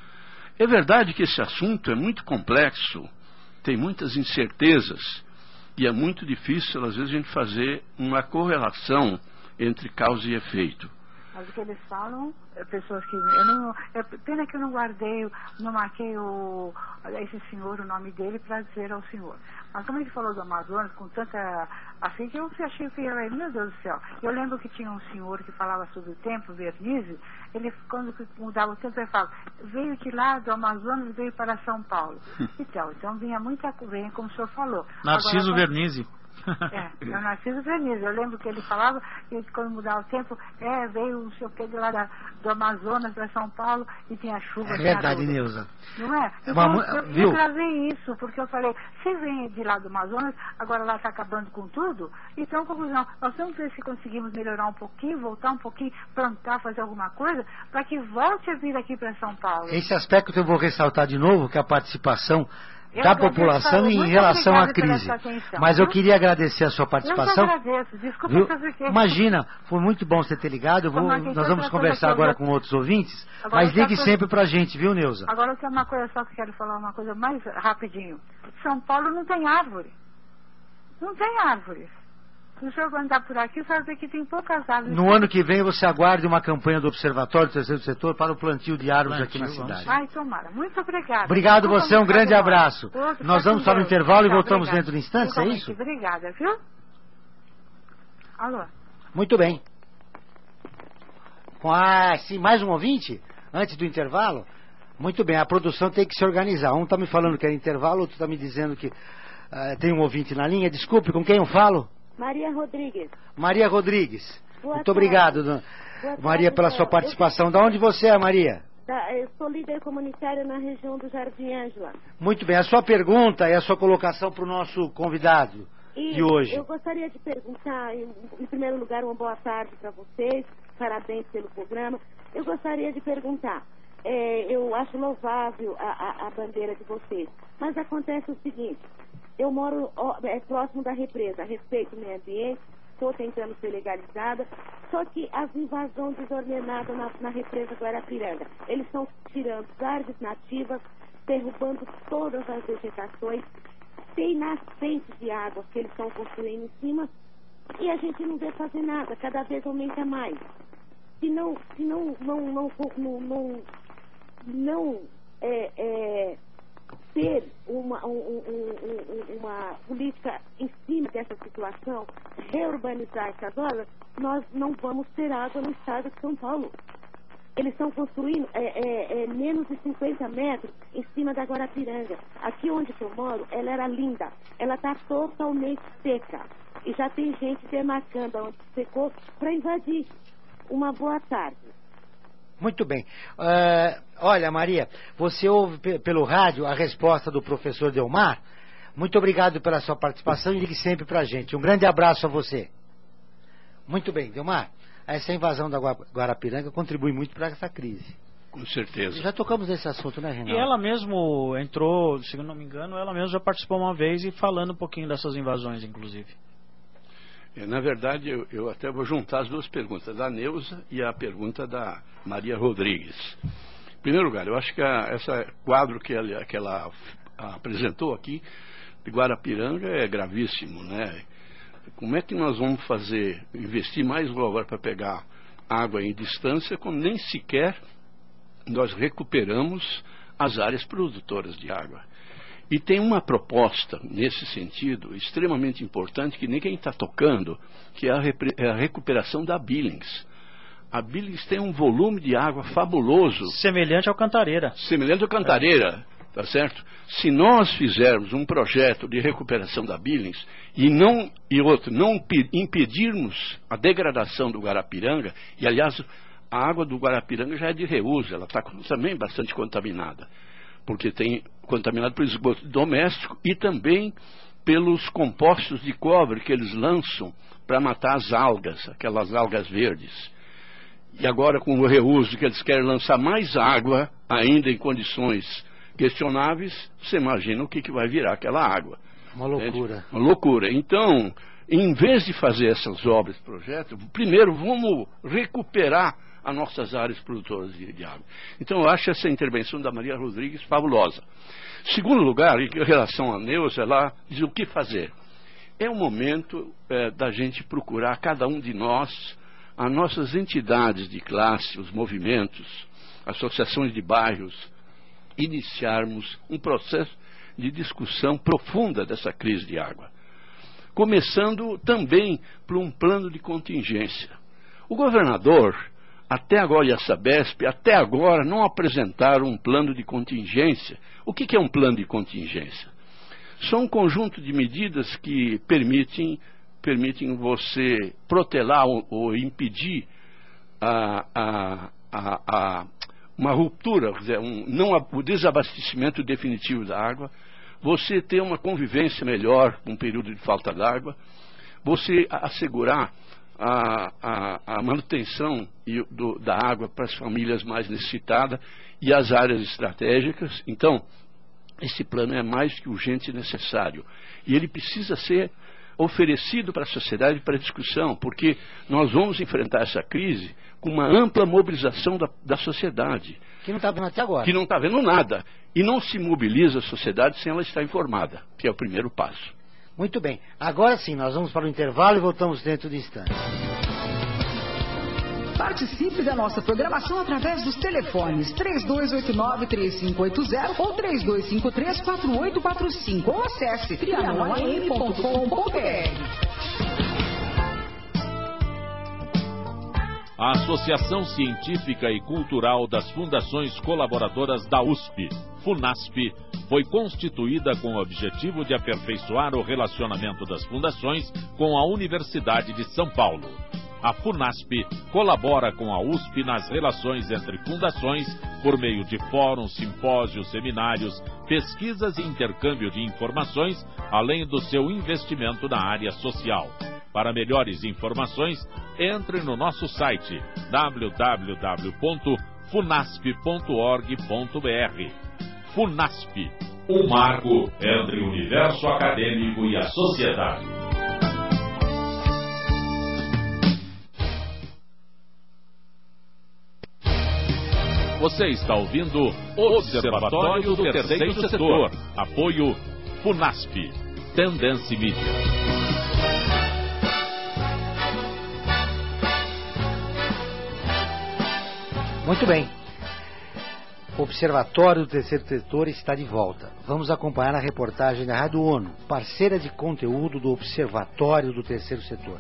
Speaker 3: É verdade que esse assunto é muito complexo, tem muitas incertezas, e é muito difícil, às vezes, a gente fazer uma correlação entre causa e efeito.
Speaker 8: Mas o que eles falam, é pessoas que... Eu não, é pena que eu não guardei, não marquei o, esse senhor, o nome dele, para dizer ao senhor. Mas como ele falou do Amazonas, com tanta... Assim que eu achei que era... Meu Deus do céu. Eu lembro que tinha um senhor que falava sobre o tempo, Vernizzi. Ele, quando mudava o tempo, ele falava, veio de lá do Amazonas, veio para São Paulo. Então, então vinha muita... Vinha como o senhor falou.
Speaker 5: Narciso
Speaker 8: Agora,
Speaker 5: Vernizzi.
Speaker 8: É, é o Narciso Feliz. Eu lembro que ele falava que quando mudava o tempo, é, veio não sei o que de lá da, do Amazonas para São Paulo e tinha chuva.
Speaker 2: É verdade, Neuza.
Speaker 8: Não é?
Speaker 2: É
Speaker 8: Então,
Speaker 2: uma,
Speaker 8: eu,
Speaker 2: viu?
Speaker 8: eu gravei isso, porque eu falei, você vem de lá do Amazonas, agora lá está acabando com tudo, então, conclusão, nós vamos ver se conseguimos melhorar um pouquinho, voltar um pouquinho, plantar, fazer alguma coisa, para que volte a vir aqui para São Paulo.
Speaker 2: Esse aspecto eu vou ressaltar de novo, que é a participação
Speaker 8: Eu
Speaker 2: da
Speaker 8: agradeço,
Speaker 2: população
Speaker 8: Paulo,
Speaker 2: em
Speaker 8: muito
Speaker 2: relação à
Speaker 8: obrigada pela
Speaker 2: crise.
Speaker 8: sua atenção,
Speaker 2: Mas eu
Speaker 8: viu?
Speaker 2: queria agradecer a sua
Speaker 8: Eu
Speaker 2: participação.
Speaker 8: que agradeço, desculpa
Speaker 2: Viu?
Speaker 8: porque...
Speaker 2: Imagina, foi muito bom você ter ligado. Eu vou-
Speaker 8: Como é que
Speaker 2: nós
Speaker 8: foi
Speaker 2: vamos
Speaker 8: outra
Speaker 2: conversar
Speaker 8: coisa que eu
Speaker 2: agora
Speaker 8: vou-
Speaker 2: com outros ouvintes,
Speaker 8: Agora
Speaker 2: mas
Speaker 8: outra
Speaker 2: ligue
Speaker 8: coisa-
Speaker 2: sempre pra gente, viu, Neuza?
Speaker 8: Agora tem uma coisa só que eu quero falar, uma coisa mais rapidinho. São Paulo não tem árvore. Não tem árvores. Se o senhor andar por aqui, o senhor vê que tem poucas árvores.
Speaker 2: No ano que vem você aguarde uma campanha do Observatório do Terceiro Setor para o plantio de árvores aqui na
Speaker 5: Plantio, vamos.
Speaker 2: cidade.
Speaker 8: Ai, tomara. Muito obrigada.
Speaker 2: Obrigado
Speaker 8: Desculpa
Speaker 2: você, um
Speaker 8: me
Speaker 2: grande
Speaker 8: fazer
Speaker 2: abraço.
Speaker 8: mal. Outro,
Speaker 2: Nós
Speaker 8: fica
Speaker 2: vamos
Speaker 8: com
Speaker 2: para o
Speaker 8: Deus.
Speaker 2: intervalo e
Speaker 8: Tá,
Speaker 2: voltamos
Speaker 8: obrigada.
Speaker 2: dentro de instantes, é
Speaker 8: Igualmente.
Speaker 2: isso?
Speaker 8: Obrigada, viu? Alô?
Speaker 2: Muito bem. Com a, sim, mais um ouvinte, antes do intervalo? Muito bem, a produção tem que se organizar. Um está me falando que era intervalo, outro está me dizendo que uh, tem um ouvinte na linha. Desculpe, com quem eu falo?
Speaker 9: Maria Rodrigues.
Speaker 2: Maria Rodrigues.
Speaker 9: Boa
Speaker 2: Muito
Speaker 9: tarde.
Speaker 2: obrigado, dona
Speaker 9: Boa
Speaker 2: Maria,
Speaker 9: tarde,
Speaker 2: pela
Speaker 9: Zé.
Speaker 2: sua participação. Da onde você é, Maria?
Speaker 9: Tá, eu sou líder comunitária na região do Jardim Ângela.
Speaker 2: Muito bem, a sua pergunta e a sua colocação para o nosso convidado
Speaker 9: E
Speaker 2: de hoje.
Speaker 9: eu gostaria de perguntar, em, em primeiro lugar, uma boa tarde para vocês, parabéns pelo programa. Eu gostaria de perguntar, é, eu acho louvável a, a, a bandeira de vocês, mas acontece o seguinte, eu moro ó, é, próximo da represa, respeito o meio ambiente, estou tentando ser legalizada, só que as invasões desordenadas na, na represa do Guarapiranga, eles estão tirando as árvores nativas, derrubando todas as vegetações, tem nascentes de água que eles estão construindo em cima e a gente não vê fazer nada, cada vez aumenta mais. Se não, se não, não, não, não, não, não é, é, ter uma, um, um, um, uma política em cima dessa situação, reurbanizar essas zonas, nós não vamos ter água no estado de São Paulo. Eles estão construindo é, é, é, menos de cinquenta metros em cima da Guarapiranga. Aqui onde eu moro, ela era linda. Ela está totalmente seca. E já tem gente demarcando onde secou para invadir. Uma boa tarde.
Speaker 2: Muito bem. Uh, olha, Maria, você ouve pe- pelo rádio a resposta do professor Delmar. Muito obrigado pela sua participação e ligue sempre para a gente. Um grande abraço a você. Muito bem, Delmar. Essa invasão da Gua- Guarapiranga contribui muito para essa crise.
Speaker 3: Com certeza.
Speaker 2: Já tocamos nesse assunto, né, Renato?
Speaker 5: E ela mesmo entrou, se eu não me engano, ela mesmo já participou uma vez e falando um pouquinho dessas invasões, inclusive.
Speaker 3: É, na verdade, eu, eu até vou juntar as duas perguntas, da Neuza e a pergunta da Maria Rodrigues. Em primeiro lugar, eu acho que a, esse quadro que ela, que ela apresentou aqui, de Guarapiranga, é gravíssimo, né? Como é que nós vamos fazer, investir mais agora para pegar água em distância, quando nem sequer nós recuperamos as áreas produtoras de água? E tem uma proposta nesse sentido extremamente importante que ninguém está tocando, que é a, repre- é a recuperação da Billings. A Billings tem um volume de água fabuloso.
Speaker 5: Semelhante ao Cantareira.
Speaker 3: Semelhante ao Cantareira, tá certo? Se nós fizermos um projeto de recuperação da Billings e não e outro não pe- impedirmos a degradação do Guarapiranga, e aliás a água do Guarapiranga já é de reuso, ela está também bastante contaminada, porque tem contaminado por esgoto doméstico e também pelos compostos de cobre que eles lançam para matar as algas, aquelas algas verdes. E agora com o reuso que eles querem lançar mais água, ainda em condições questionáveis, você imagina o que, que vai virar aquela água.
Speaker 2: Uma loucura.
Speaker 3: Entende? Uma loucura. Então, em vez de fazer essas obras, projeto, primeiro vamos recuperar as nossas áreas produtoras de, de água. Então eu acho essa intervenção da Maria Rodrigues fabulosa. Segundo lugar, em relação a Neuza, ela diz o que fazer. É o momento é, da gente procurar, cada um de nós, as nossas entidades de classe, os movimentos, associações de bairros, iniciarmos um processo de discussão profunda dessa crise de água. Começando também por um plano de contingência. O governador, até agora, e a Sabesp, até agora não apresentaram um plano de contingência. O que, que é um plano de contingência? São um conjunto de medidas que permitem, permitem você protelar ou, ou impedir a, a, a, a, uma ruptura, quer dizer, um, não, o desabastecimento definitivo da água, você ter uma convivência melhor com um período de falta d'água, você assegurar a, a, a manutenção e, do, da água para as famílias mais necessitadas e as áreas estratégicas. Então, esse plano é mais que urgente e necessário. E ele precisa ser oferecido para a sociedade para discussão, porque nós vamos enfrentar essa crise com uma ampla mobilização da, da sociedade.
Speaker 2: Que não está vendo até agora.
Speaker 3: Que não está vendo nada. E não se mobiliza a sociedade sem ela estar informada, que é o primeiro passo.
Speaker 2: Muito bem. Agora sim, nós vamos para o intervalo e voltamos dentro de instantes.
Speaker 6: Participe da nossa programação através dos telefones três dois oito nove, três cinco oito zero ou três dois cinco três, quatro oito quatro cinco ou acesse trianon a m ponto com ponto b r.
Speaker 1: A Associação Científica e Cultural das Fundações Colaboradoras da U S P, FUNASP, foi constituída com o objetivo de aperfeiçoar o relacionamento das fundações com a Universidade de São Paulo. A FUNASP colabora com a U S P nas relações entre fundações por meio de fóruns, simpósios, seminários, pesquisas e intercâmbio de informações, além do seu investimento na área social. Para melhores informações, entre no nosso site w w w ponto funasp ponto org ponto b r. FUNASP, um marco entre o universo acadêmico e a sociedade. Você está ouvindo Observatório do Terceiro Setor. Apoio FUNASP. Tendência Mídia.
Speaker 2: Muito bem. O Observatório do Terceiro Setor está de volta. Vamos acompanhar a reportagem da Rádio ONU, parceira de conteúdo do Observatório do Terceiro Setor.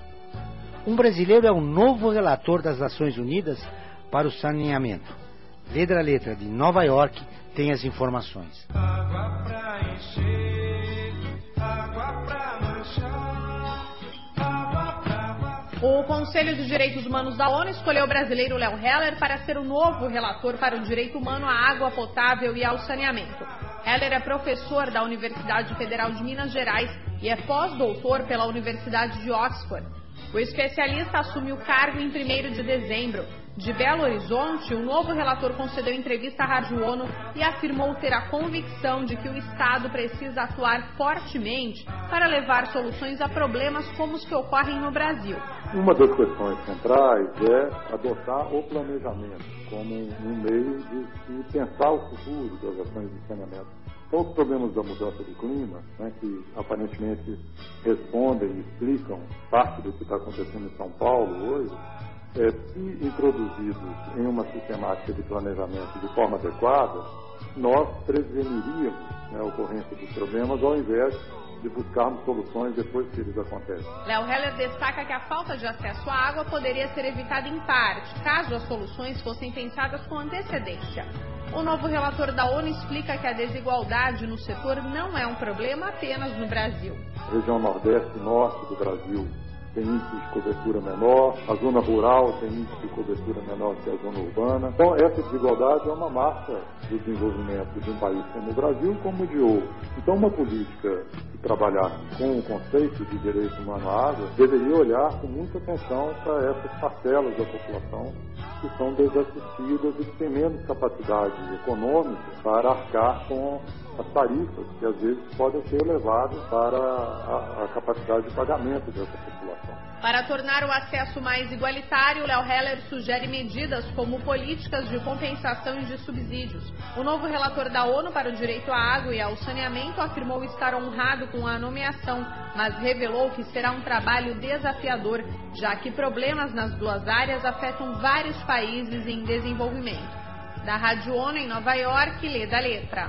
Speaker 2: Um brasileiro é o novo relator das Nações Unidas para o saneamento. Letra a letra de Nova York tem as informações.
Speaker 10: Água pra encher, água pra manchar, água pra...
Speaker 11: O Conselho de Direitos Humanos da ONU escolheu o brasileiro Léo Heller para ser o novo relator para o direito humano à água potável e ao saneamento. Heller é professor da Universidade Federal de Minas Gerais e é pós-doutor pela Universidade de Oxford. O especialista assume o cargo em primeiro de dezembro. De Belo Horizonte, o novo relator concedeu entrevista à Rádio ONU e afirmou ter a convicção de que o Estado precisa atuar fortemente para levar soluções a problemas como os que ocorrem no Brasil.
Speaker 12: Uma das questões centrais é adotar o planejamento como um meio de se pensar o futuro das ações de saneamento. Então, os problemas da mudança do clima, né, que aparentemente respondem e explicam parte do que está acontecendo em São Paulo hoje, É, se introduzidos em uma sistemática de planejamento de forma adequada, nós preveniríamos, né, a ocorrência dos problemas ao invés de buscarmos soluções depois que eles acontecem.
Speaker 11: Léo Heller destaca que a falta de acesso à água poderia ser evitada em parte, caso as soluções fossem pensadas com antecedência. O novo relator da ONU explica que a desigualdade no setor não é um problema apenas no Brasil.
Speaker 12: A região nordeste e norte do Brasil tem índice de cobertura menor, a zona rural tem índice de cobertura menor que a zona urbana. Então, essa desigualdade é uma marca do desenvolvimento de um país como o Brasil, como de outro. Então, uma política que trabalhasse com o conceito de direito humano à água deveria olhar com muita atenção para essas parcelas da população que são desassistidas e que têm menos capacidade econômica para arcar com as tarifas, que às vezes podem ser elevadas para a, a capacidade de pagamento dessa população.
Speaker 11: Para tornar o acesso mais igualitário, Léo Heller sugere medidas como políticas de compensação e de subsídios. O novo relator da ONU para o direito à água e ao saneamento afirmou estar honrado com a nomeação, mas revelou que será um trabalho desafiador, já que problemas nas duas áreas afetam vários países em desenvolvimento. Da Rádio ONU em Nova York, lê da letra.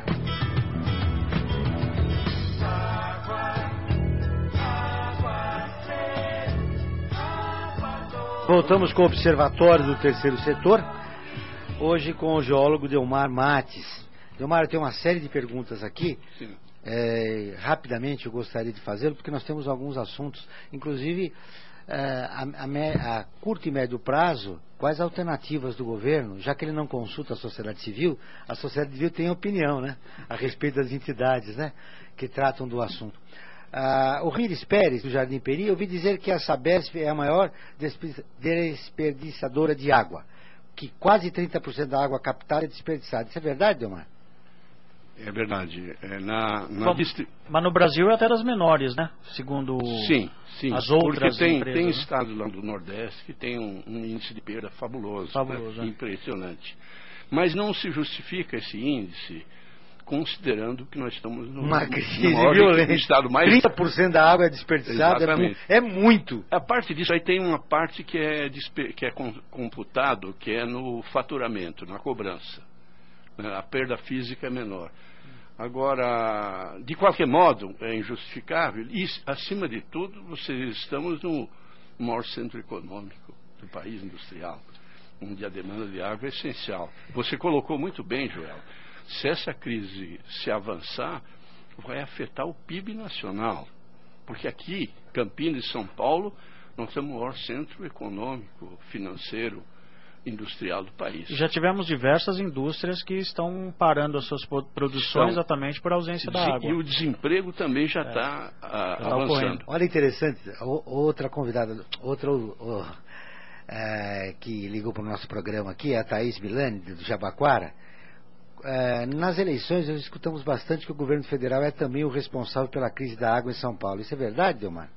Speaker 2: Voltamos com o Observatório do Terceiro Setor, hoje com o geólogo Delmar Mates. Delmar, eu tenho uma série de perguntas aqui.
Speaker 3: Sim.
Speaker 2: É, rapidamente eu gostaria de fazê-lo, porque nós temos alguns assuntos, inclusive é, a, a, a curto e médio prazo, quais alternativas do governo, já que ele não consulta a sociedade civil, a sociedade civil tem opinião, né, a respeito das entidades, né, que tratam do assunto. Ah, o Riles Pérez, do Jardim Peri, eu ouvi dizer que a Sabesp é a maior desperdiçadora de água, que quase trinta por cento da água captada é desperdiçada. Isso é verdade, Delmar?
Speaker 3: É verdade. É na, na
Speaker 5: Bom,
Speaker 3: distri...
Speaker 5: Mas no Brasil é até das menores, né? Segundo
Speaker 3: sim, sim,
Speaker 5: as outras
Speaker 3: porque tem,
Speaker 5: empresas.
Speaker 3: tem
Speaker 5: né?
Speaker 3: estados lá do Nordeste que tem um, um índice de perda fabuloso,
Speaker 5: fabuloso
Speaker 3: né?
Speaker 5: é.
Speaker 3: Impressionante. Mas não se justifica esse índice considerando que nós estamos no,
Speaker 2: uma crise
Speaker 3: no
Speaker 2: violenta.
Speaker 3: Estado mais...
Speaker 2: trinta por cento da água é desperdiçada.
Speaker 3: Exatamente.
Speaker 2: É muito.
Speaker 3: A parte disso aí tem uma parte que é, que é computado, que é no faturamento, na cobrança. A perda física é menor. Agora, de qualquer modo, é injustificável. E, acima de tudo, vocês estamos no maior centro econômico do país industrial, onde a demanda de água é essencial. Você colocou muito bem, Joel. Se essa crise se avançar, vai afetar o P I B nacional. Porque aqui, Campinas e São Paulo, nós temos o maior centro econômico, financeiro, industrial do país.
Speaker 5: Já tivemos diversas indústrias que estão parando as suas produções
Speaker 3: Estão.
Speaker 5: exatamente por ausência da água.
Speaker 3: E o desemprego também já está
Speaker 5: é.
Speaker 3: tá avançando.
Speaker 2: Olha, interessante, outra convidada, outra oh, é, que ligou para o nosso programa aqui, a Thaís Milani, do Jabaquara. É, nas eleições nós escutamos bastante que o governo federal é também o responsável pela crise da água em São Paulo. Isso é verdade, Delmar?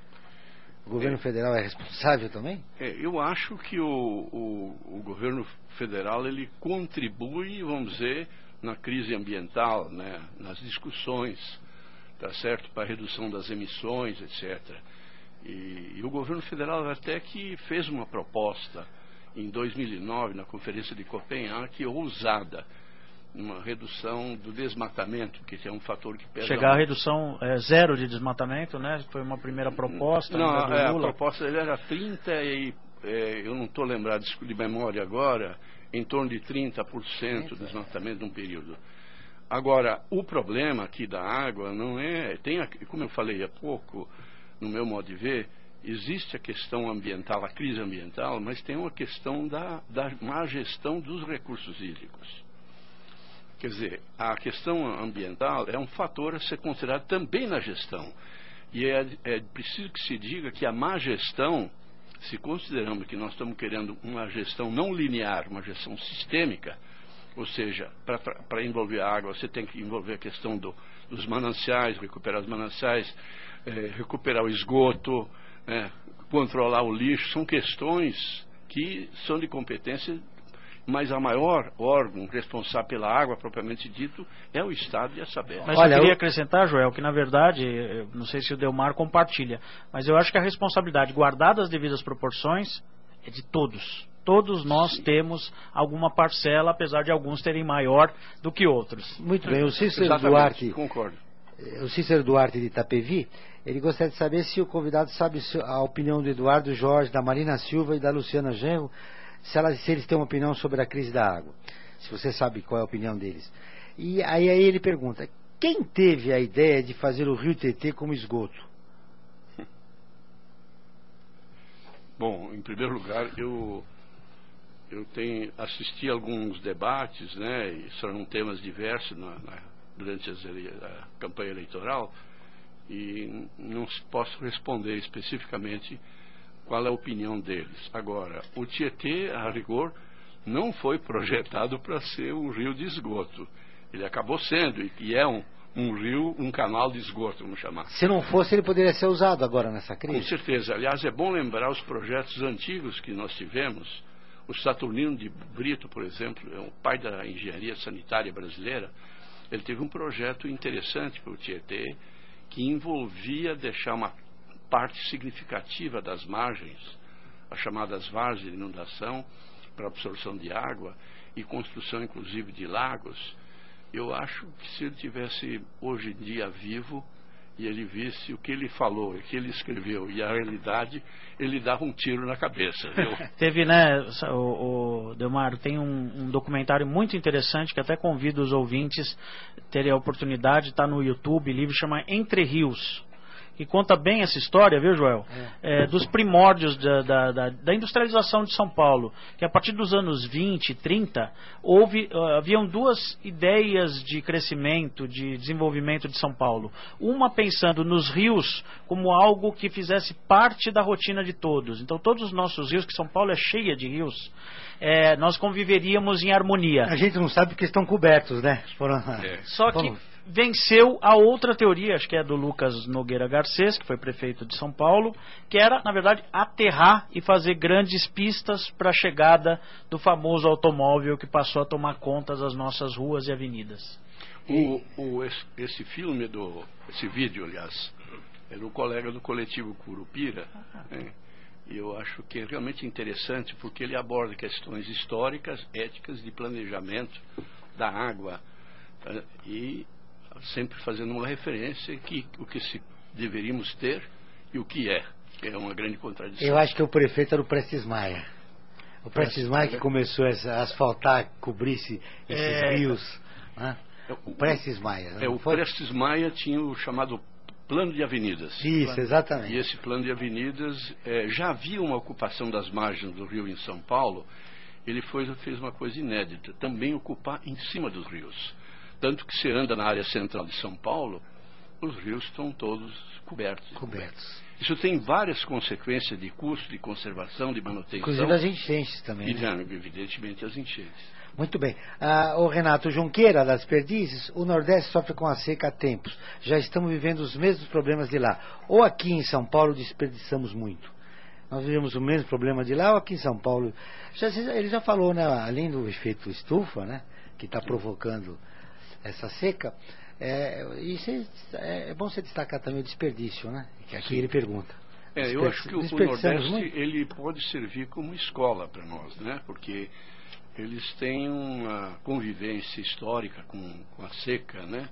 Speaker 2: O governo é. federal é responsável também?
Speaker 3: É, eu acho que o, o, o governo federal ele contribui, vamos dizer, na crise ambiental, né, nas discussões, tá certo, para a redução das emissões, etcétera. E, e o governo federal até que fez uma proposta em dois mil e nove, na Conferência de Copenhague, ousada, uma redução do desmatamento, que é um fator que pesa
Speaker 5: chegar
Speaker 3: muito.
Speaker 5: à redução é, zero de desmatamento, né? Foi uma primeira proposta.
Speaker 3: Não,
Speaker 5: né,
Speaker 3: é,
Speaker 5: do Lula.
Speaker 3: a proposta dele era trinta e é, eu não estou lembrado de memória agora, em torno de trinta por cento de desmatamento num período. Agora, o problema aqui da água não é, tem, como eu falei há pouco, no meu modo de ver, existe a questão ambiental, a crise ambiental, mas tem uma questão da, da má gestão dos recursos hídricos. Quer dizer, a questão ambiental é um fator a ser considerado também na gestão. E é, é preciso que se diga que a má gestão, se consideramos que nós estamos querendo uma gestão não linear, uma gestão sistêmica, ou seja, para envolver a água, você tem que envolver a questão do, dos mananciais, recuperar os mananciais, é, recuperar o esgoto, é, controlar o lixo, são questões que são de competência. Mas a maior órgão responsável pela água, propriamente dito, é o Estado e a Sabesp.
Speaker 5: Mas Olha, eu queria eu... acrescentar, Joel, que na verdade, não sei se o Delmar compartilha, mas eu acho que a responsabilidade, guardada as devidas proporções, é de todos. Todos nós Sim. temos alguma parcela, apesar de alguns terem maior do que outros.
Speaker 2: Muito bem, o Cícero
Speaker 3: Exatamente,
Speaker 2: Duarte,
Speaker 3: concordo.
Speaker 2: O Cícero Duarte de Itapevi, ele gostaria de saber se o convidado sabe a opinião do Eduardo Jorge, da Marina Silva e da Luciana Genro, Se, elas, se eles têm uma opinião sobre a crise da água, se você sabe qual é a opinião deles. E aí, aí ele pergunta, quem teve a ideia de fazer o Rio Tietê como esgoto?
Speaker 3: Bom, em primeiro lugar, eu, eu tenho, assisti a alguns debates, né, e foram temas diversos na, na, durante as, a campanha eleitoral, e não posso responder especificamente qual é a opinião deles. Agora, o Tietê, a rigor, não foi projetado para ser um rio de esgoto. Ele acabou sendo, e é um, um rio, um canal de esgoto, vamos chamar.
Speaker 2: Se não fosse, ele poderia ser usado agora nessa crise?
Speaker 3: Com certeza. Aliás, é bom lembrar os projetos antigos que nós tivemos. O Saturnino de Brito, por exemplo, é o pai da engenharia sanitária brasileira. Ele teve um projeto interessante para o Tietê, que envolvia deixar uma parte significativa das margens, as chamadas várzeas de inundação, para absorção de água e construção inclusive de lagos. Eu acho que se ele tivesse hoje em dia vivo, e ele visse o que ele falou, o que ele escreveu e a realidade, ele dava um tiro na cabeça, viu?
Speaker 5: Teve, né, o, o Delmar, tem um, um documentário muito interessante que até convido os ouvintes a terem a oportunidade, está no YouTube, livro chama Entre Rios, que conta bem essa história, viu, Joel? É. É, dos primórdios da, da, da, da industrialização de São Paulo, que a partir dos anos vinte, trinta, houve, uh, haviam duas ideias de crescimento, de desenvolvimento de São Paulo. Uma pensando nos rios como algo que fizesse parte da rotina de todos. Então todos os nossos rios, que São Paulo é cheia de rios, é, nós conviveríamos em harmonia.
Speaker 2: A gente não sabe porque estão cobertos, né? Foram...
Speaker 3: É.
Speaker 5: Só que venceu a outra teoria, acho que é do Lucas Nogueira Garcês, que foi prefeito de São Paulo, que era, na verdade, aterrar e fazer grandes pistas para a chegada do famoso automóvel que passou a tomar conta das nossas ruas e avenidas.
Speaker 3: O, o, esse, esse filme, do, esse vídeo, aliás, é do colega do coletivo Curupira, né? E eu acho que é realmente interessante porque ele aborda questões históricas, éticas, de planejamento da água, e sempre fazendo uma referência que o que se deveríamos ter e o que é, que é uma grande contradição.
Speaker 2: Eu acho que o prefeito era o Prestes Maia. O Prestes Maia que começou a asfaltar, cobrisse esses
Speaker 5: é...
Speaker 2: rios. Né? O Prestes Maia.
Speaker 3: É, o foi? Prestes Maia tinha o chamado plano de avenidas.
Speaker 2: Isso, exatamente.
Speaker 3: E esse plano de avenidas, é, já havia uma ocupação das margens do rio em São Paulo. Ele foi, fez uma coisa inédita, também ocupar em cima dos rios. Tanto que você anda na área central de São Paulo, os rios estão todos cobertos.
Speaker 2: Cobertos.
Speaker 3: Isso tem várias consequências de custo, de conservação, de manutenção.
Speaker 2: Inclusive as enchentes também.
Speaker 3: E,
Speaker 2: né?
Speaker 3: evidentemente, as enchentes.
Speaker 2: Muito bem. Ah, o Renato Junqueira, das Perdizes, o Nordeste sofre com a seca há tempos. Já estamos vivendo os mesmos problemas de lá. Ou aqui em São Paulo desperdiçamos muito. Nós vivemos o mesmo problema de lá ou aqui em São Paulo. Já, ele já falou, né, além do efeito estufa, né, que está provocando essa seca, é, isso é, é bom você destacar também o desperdício, né? Que aqui Sim. ele pergunta.
Speaker 3: É, eu acho que o, o Nordeste muito? ele pode servir como escola para nós, né? Porque eles têm uma convivência histórica com, com a seca, né?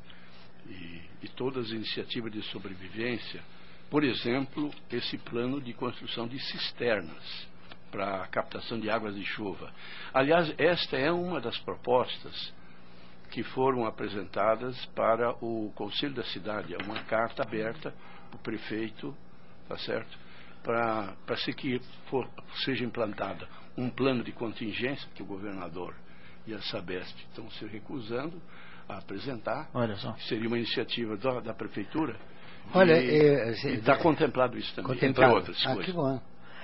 Speaker 3: E, e todas as iniciativas de sobrevivência. Por exemplo, esse plano de construção de cisternas para a captação de águas de chuva. Aliás, esta é uma das propostas que foram apresentadas para o Conselho da Cidade. É uma carta aberta para o prefeito, tá certo? Para se que for, seja implantada um plano de contingência que o governador e a Sabesp estão se recusando a apresentar.
Speaker 5: Olha só.
Speaker 3: Seria uma iniciativa da, da prefeitura.
Speaker 2: Olha,
Speaker 3: está contemplado isso também,
Speaker 2: contemplado.
Speaker 3: entre outras
Speaker 2: ah,
Speaker 3: coisas.
Speaker 2: Que bom.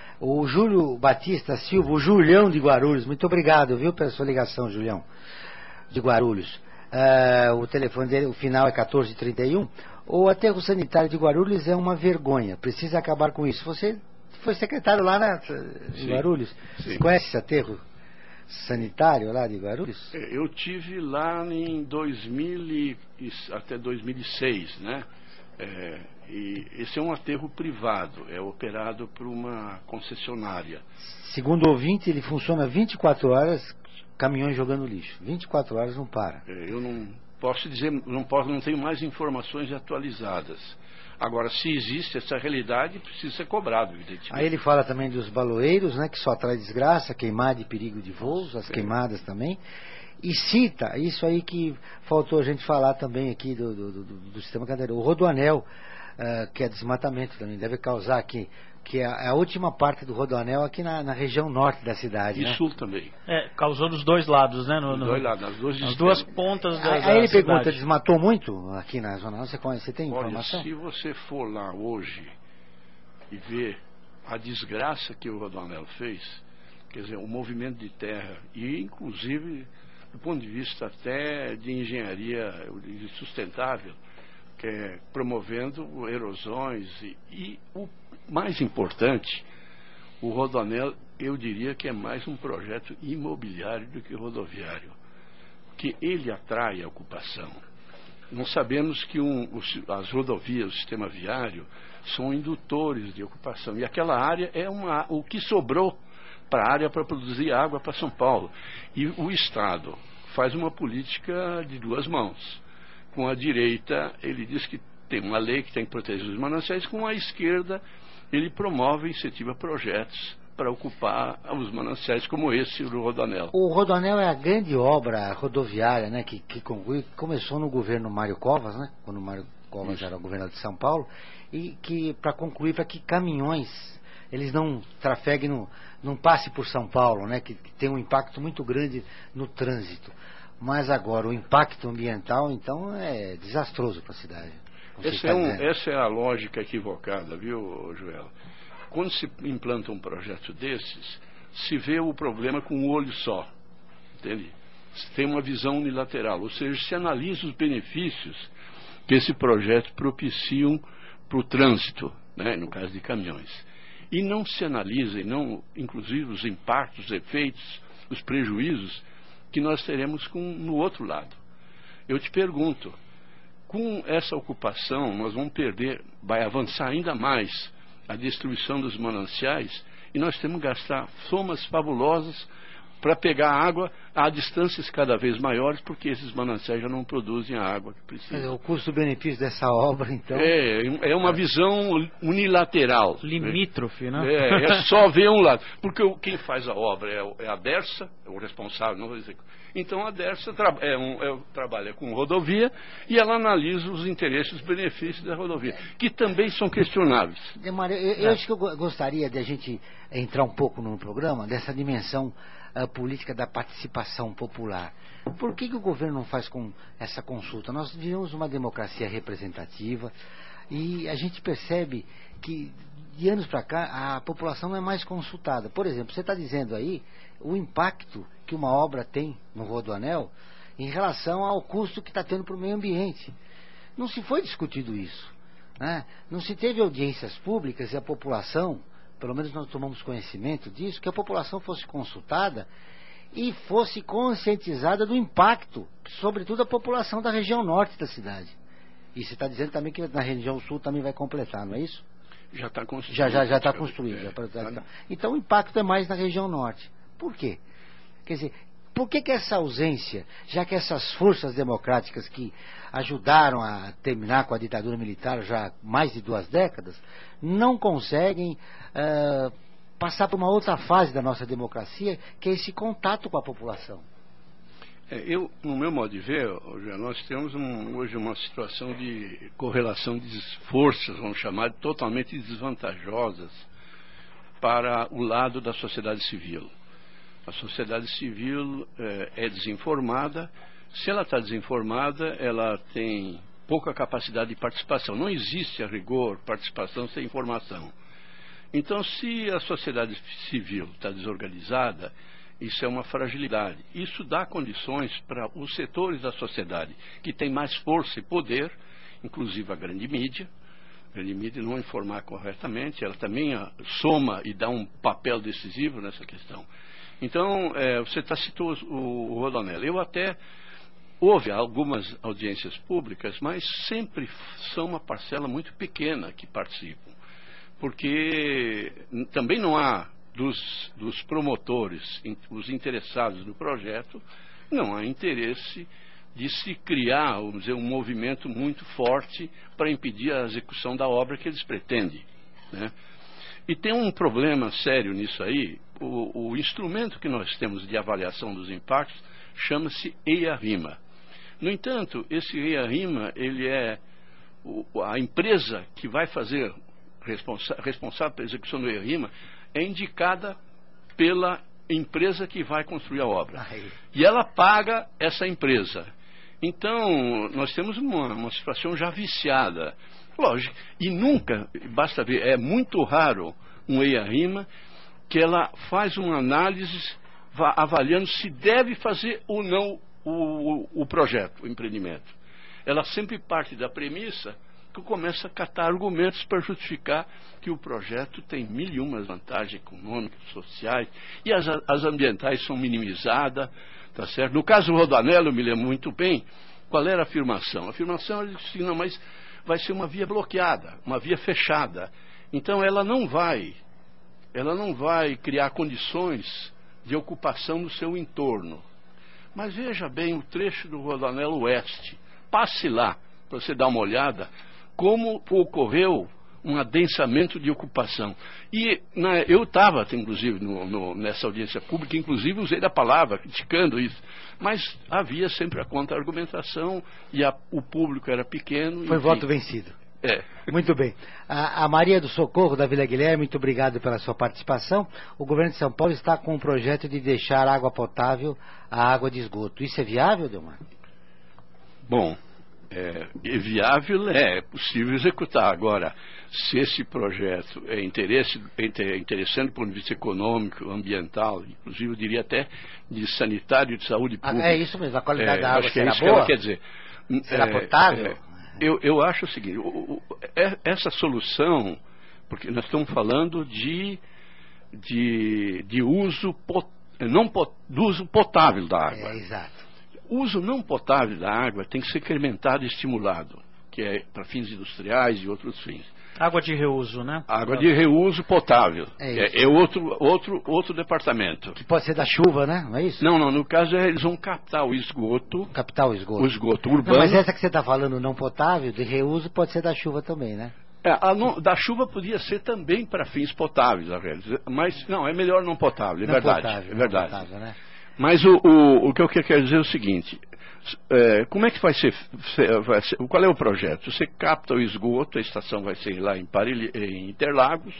Speaker 2: O Júlio Batista Silva, o Julião de Guarulhos, muito obrigado, viu, pela sua ligação, Julião, de Guarulhos. Uh, o telefone dele, o final é quatorze trinta e um. O aterro sanitário de Guarulhos é uma vergonha, precisa acabar com isso. Você foi secretário lá na, de Sim. Guarulhos? Sim. Você conhece esse aterro sanitário lá de Guarulhos?
Speaker 3: Eu tive lá em dois mil e, até dois mil e seis, né? É, e esse é um aterro privado, é operado por uma concessionária.
Speaker 2: Segundo o ouvinte, ele funciona vinte e quatro horas, caminhões jogando lixo. vinte e quatro horas não para.
Speaker 3: É, eu não posso dizer, não posso, não tenho mais informações atualizadas. Agora, se existe essa realidade, precisa ser cobrado, evidentemente.
Speaker 2: Aí ele fala também dos baloeiros, né, que só traz desgraça, queimada e perigo de voos, as é. queimadas também. E cita, isso aí que faltou a gente falar também aqui do, do, do, do sistema candeeiro, o Rodoanel, uh, que é desmatamento também, deve causar aqui, que é a, a última parte do Rodoanel aqui na, na região norte da cidade.
Speaker 3: E
Speaker 2: né?
Speaker 3: sul também.
Speaker 5: É, causou dos dois lados, né? No,
Speaker 3: dos
Speaker 5: no,
Speaker 3: dois lados, nas duas,
Speaker 5: nas duas pontas da,
Speaker 2: aí,
Speaker 5: da
Speaker 2: aí ele
Speaker 5: cidade.
Speaker 2: pergunta, desmatou muito aqui na zona norte? Você, conhece, você tem
Speaker 3: Olha,
Speaker 2: informação?
Speaker 3: se você for lá hoje e ver a desgraça que o Rodoanel fez, quer dizer, o movimento de terra e inclusive do ponto de vista até de engenharia sustentável, que é promovendo erosões e, e o mais importante, o Rodoanel, eu diria que é mais um projeto imobiliário do que rodoviário, que ele atrai a ocupação. Nós sabemos que um, os, as rodovias, o sistema viário, são indutores de ocupação, e aquela área é uma, o que sobrou para a área para produzir água para São Paulo. E o Estado faz uma política de duas mãos. Com a direita, ele diz que tem uma lei que tem que proteger os mananciais, com a esquerda ele promove e incentiva projetos para ocupar os mananciais como esse do Rodoanel.
Speaker 2: O Rodoanel é a grande obra rodoviária, né, que, que conclui, que começou no governo Mário Covas, né, quando o Mário Covas Isso. era o governador de São Paulo, e que para concluir, para que caminhões eles não trafeguem, no, não passe por São Paulo, né, que, que tem um impacto muito grande no trânsito. Mas agora o impacto ambiental, então, é desastroso para a cidade.
Speaker 3: Essa é, um, essa é a lógica equivocada, viu, Joel? Quando se implanta um projeto desses, se vê o problema com um olho só, entende? Se tem uma visão unilateral, ou seja, se analisa os benefícios que esse projeto propiciam para o trânsito, né, no caso de caminhões. E não se analisa, e não, inclusive, os impactos, os efeitos, os prejuízos que nós teremos com, no outro lado. Eu te pergunto, com essa ocupação nós vamos perder, vai avançar ainda mais a destruição dos mananciais, e nós temos que gastar somas fabulosas para pegar água a distâncias cada vez maiores, porque esses mananciais já não produzem a água que precisam.
Speaker 2: O custo-benefício dessa obra, então...
Speaker 3: É, é uma visão unilateral.
Speaker 5: Limítrofe, né?
Speaker 3: É, é só ver um lado. Porque o, quem faz a obra é, é a Dersa, é o responsável, não vou dizer... Então a Dersa tra é um, é, trabalha com rodovia e ela analisa os interesses e os benefícios da rodovia, que também são questionáveis.
Speaker 2: Demário, eu, eu é. acho que eu gostaria de a gente entrar um pouco no programa dessa dimensão uh, política da participação popular. Por que, que o governo não faz com essa consulta? Nós vivemos uma democracia representativa e a gente percebe que de anos para cá a população não é mais consultada. Por exemplo, você está dizendo aí o impacto que uma obra tem no Rodoanel em relação ao custo que está tendo para o meio ambiente. Não se foi discutido isso, né? Não se teve audiências públicas e a população, pelo menos nós tomamos conhecimento disso, que a população fosse consultada e fosse conscientizada do impacto, sobretudo a população da região norte da cidade. E você está dizendo também que na região sul também vai completar, não é isso?
Speaker 3: Já está construído.
Speaker 2: Já está já, já tá construído. É, já tá... Então o impacto é mais na região norte. Por quê? Quer dizer, por que, que essa ausência, já que essas forças democráticas que ajudaram a terminar com a ditadura militar já há mais de duas décadas, não conseguem uh, passar por uma outra fase da nossa democracia, que é esse contato com a população?
Speaker 3: É, eu, no meu modo de ver, nós temos um, hoje uma situação de correlação de forças, vamos chamar, totalmente desvantajosas para o lado da sociedade civil. A sociedade civil é, é desinformada. Se ela está desinformada, ela tem pouca capacidade de participação. Não existe, a rigor, participação sem informação. Então, se a sociedade civil está desorganizada, isso é uma fragilidade. Isso dá condições para os setores da sociedade que têm mais força e poder, inclusive a grande mídia, a grande mídia não informar corretamente, ela também a, soma e dá um papel decisivo nessa questão. Então, é, você tá, citou o, o Rodoanel. Eu até houve algumas audiências públicas, mas sempre são uma parcela muito pequena que participam. Porque também não há dos, dos promotores, os interessados no projeto, não há interesse de se criar, vamos dizer, um movimento muito forte para impedir a execução da obra que eles pretendem, né? E tem um problema sério nisso aí. O, o instrumento que nós temos de avaliação dos impactos chama-se EIA-RIMA. No entanto, esse EIA-RIMA, ele é o, a empresa que vai fazer, responsa, responsável pela execução do EIA-RIMA, é indicada pela empresa que vai construir a obra. Ai. E ela paga essa empresa. Então, nós temos uma, uma situação já viciada. Lógico, e nunca, basta ver, é muito raro um EIA-RIMA que ela faz uma análise avaliando se deve fazer ou não o, o, o projeto, o empreendimento. Ela sempre parte da premissa que começa a catar argumentos para justificar que o projeto tem mil e uma vantagens econômicas, sociais, e as, as ambientais são minimizadas, tá certo? No caso do Rodoanel, eu me lembro muito bem, qual era a afirmação? A afirmação era assim, não, mas vai ser uma via bloqueada, uma via fechada. Então ela não vai, ela não vai criar condições de ocupação no seu entorno. Mas veja bem o trecho do Rodoanel Oeste. Passe lá, para você dar uma olhada, como ocorreu um adensamento de ocupação. E na, eu estava, inclusive, no, no, nessa audiência pública, inclusive usei da palavra, criticando isso, mas havia sempre a contra-argumentação e a, o público era pequeno.
Speaker 2: Foi
Speaker 3: enfim.
Speaker 2: voto vencido.
Speaker 3: É.
Speaker 2: Muito bem. A, a Maria do Socorro, da Vila Guilherme, muito obrigado pela sua participação. O governo de São Paulo está com um projeto de deixar água potável a água de esgoto. Isso é viável, Delmar?
Speaker 3: Bom, é, é viável, é, é possível executar. Agora, se esse projeto é, interesse, é interessante do ponto de vista econômico, ambiental, inclusive eu diria até de sanitário e de saúde pública.
Speaker 2: Ah, é isso mesmo, a qualidade
Speaker 3: é,
Speaker 2: da água
Speaker 3: acho que é
Speaker 2: será
Speaker 3: isso
Speaker 2: boa?
Speaker 3: Que ela quer dizer.
Speaker 2: Será
Speaker 3: é,
Speaker 2: potável?
Speaker 3: É, Eu, eu acho o seguinte, o, o, essa solução, porque nós estamos falando de, de, de uso, pot, não, pot, do uso potável da água.
Speaker 2: É, exato.
Speaker 3: O uso não potável da água tem que ser incrementado e estimulado, que é para fins industriais e outros fins.
Speaker 5: Água de reuso, né?
Speaker 3: Água de reuso potável.
Speaker 2: É,
Speaker 3: é, é outro, outro, outro departamento.
Speaker 2: Que pode ser da chuva, né? Não é isso?
Speaker 3: Não, não. No caso, é, eles vão captar o esgoto.
Speaker 2: Captar o esgoto.
Speaker 3: O esgoto urbano.
Speaker 2: Não, mas essa que você está falando não potável, de reuso, pode ser da chuva também, né?
Speaker 3: É, a, não, da chuva podia ser também para fins potáveis, mas não, é melhor não potável, é
Speaker 2: não
Speaker 3: verdade.
Speaker 2: Potável,
Speaker 3: é verdade.
Speaker 2: Potável, né?
Speaker 3: Mas o, o, o que eu quero dizer é o seguinte, é, como é que vai ser, vai ser, qual é o projeto? Você capta o esgoto, a estação vai ser lá em, Parilhe, em Interlagos,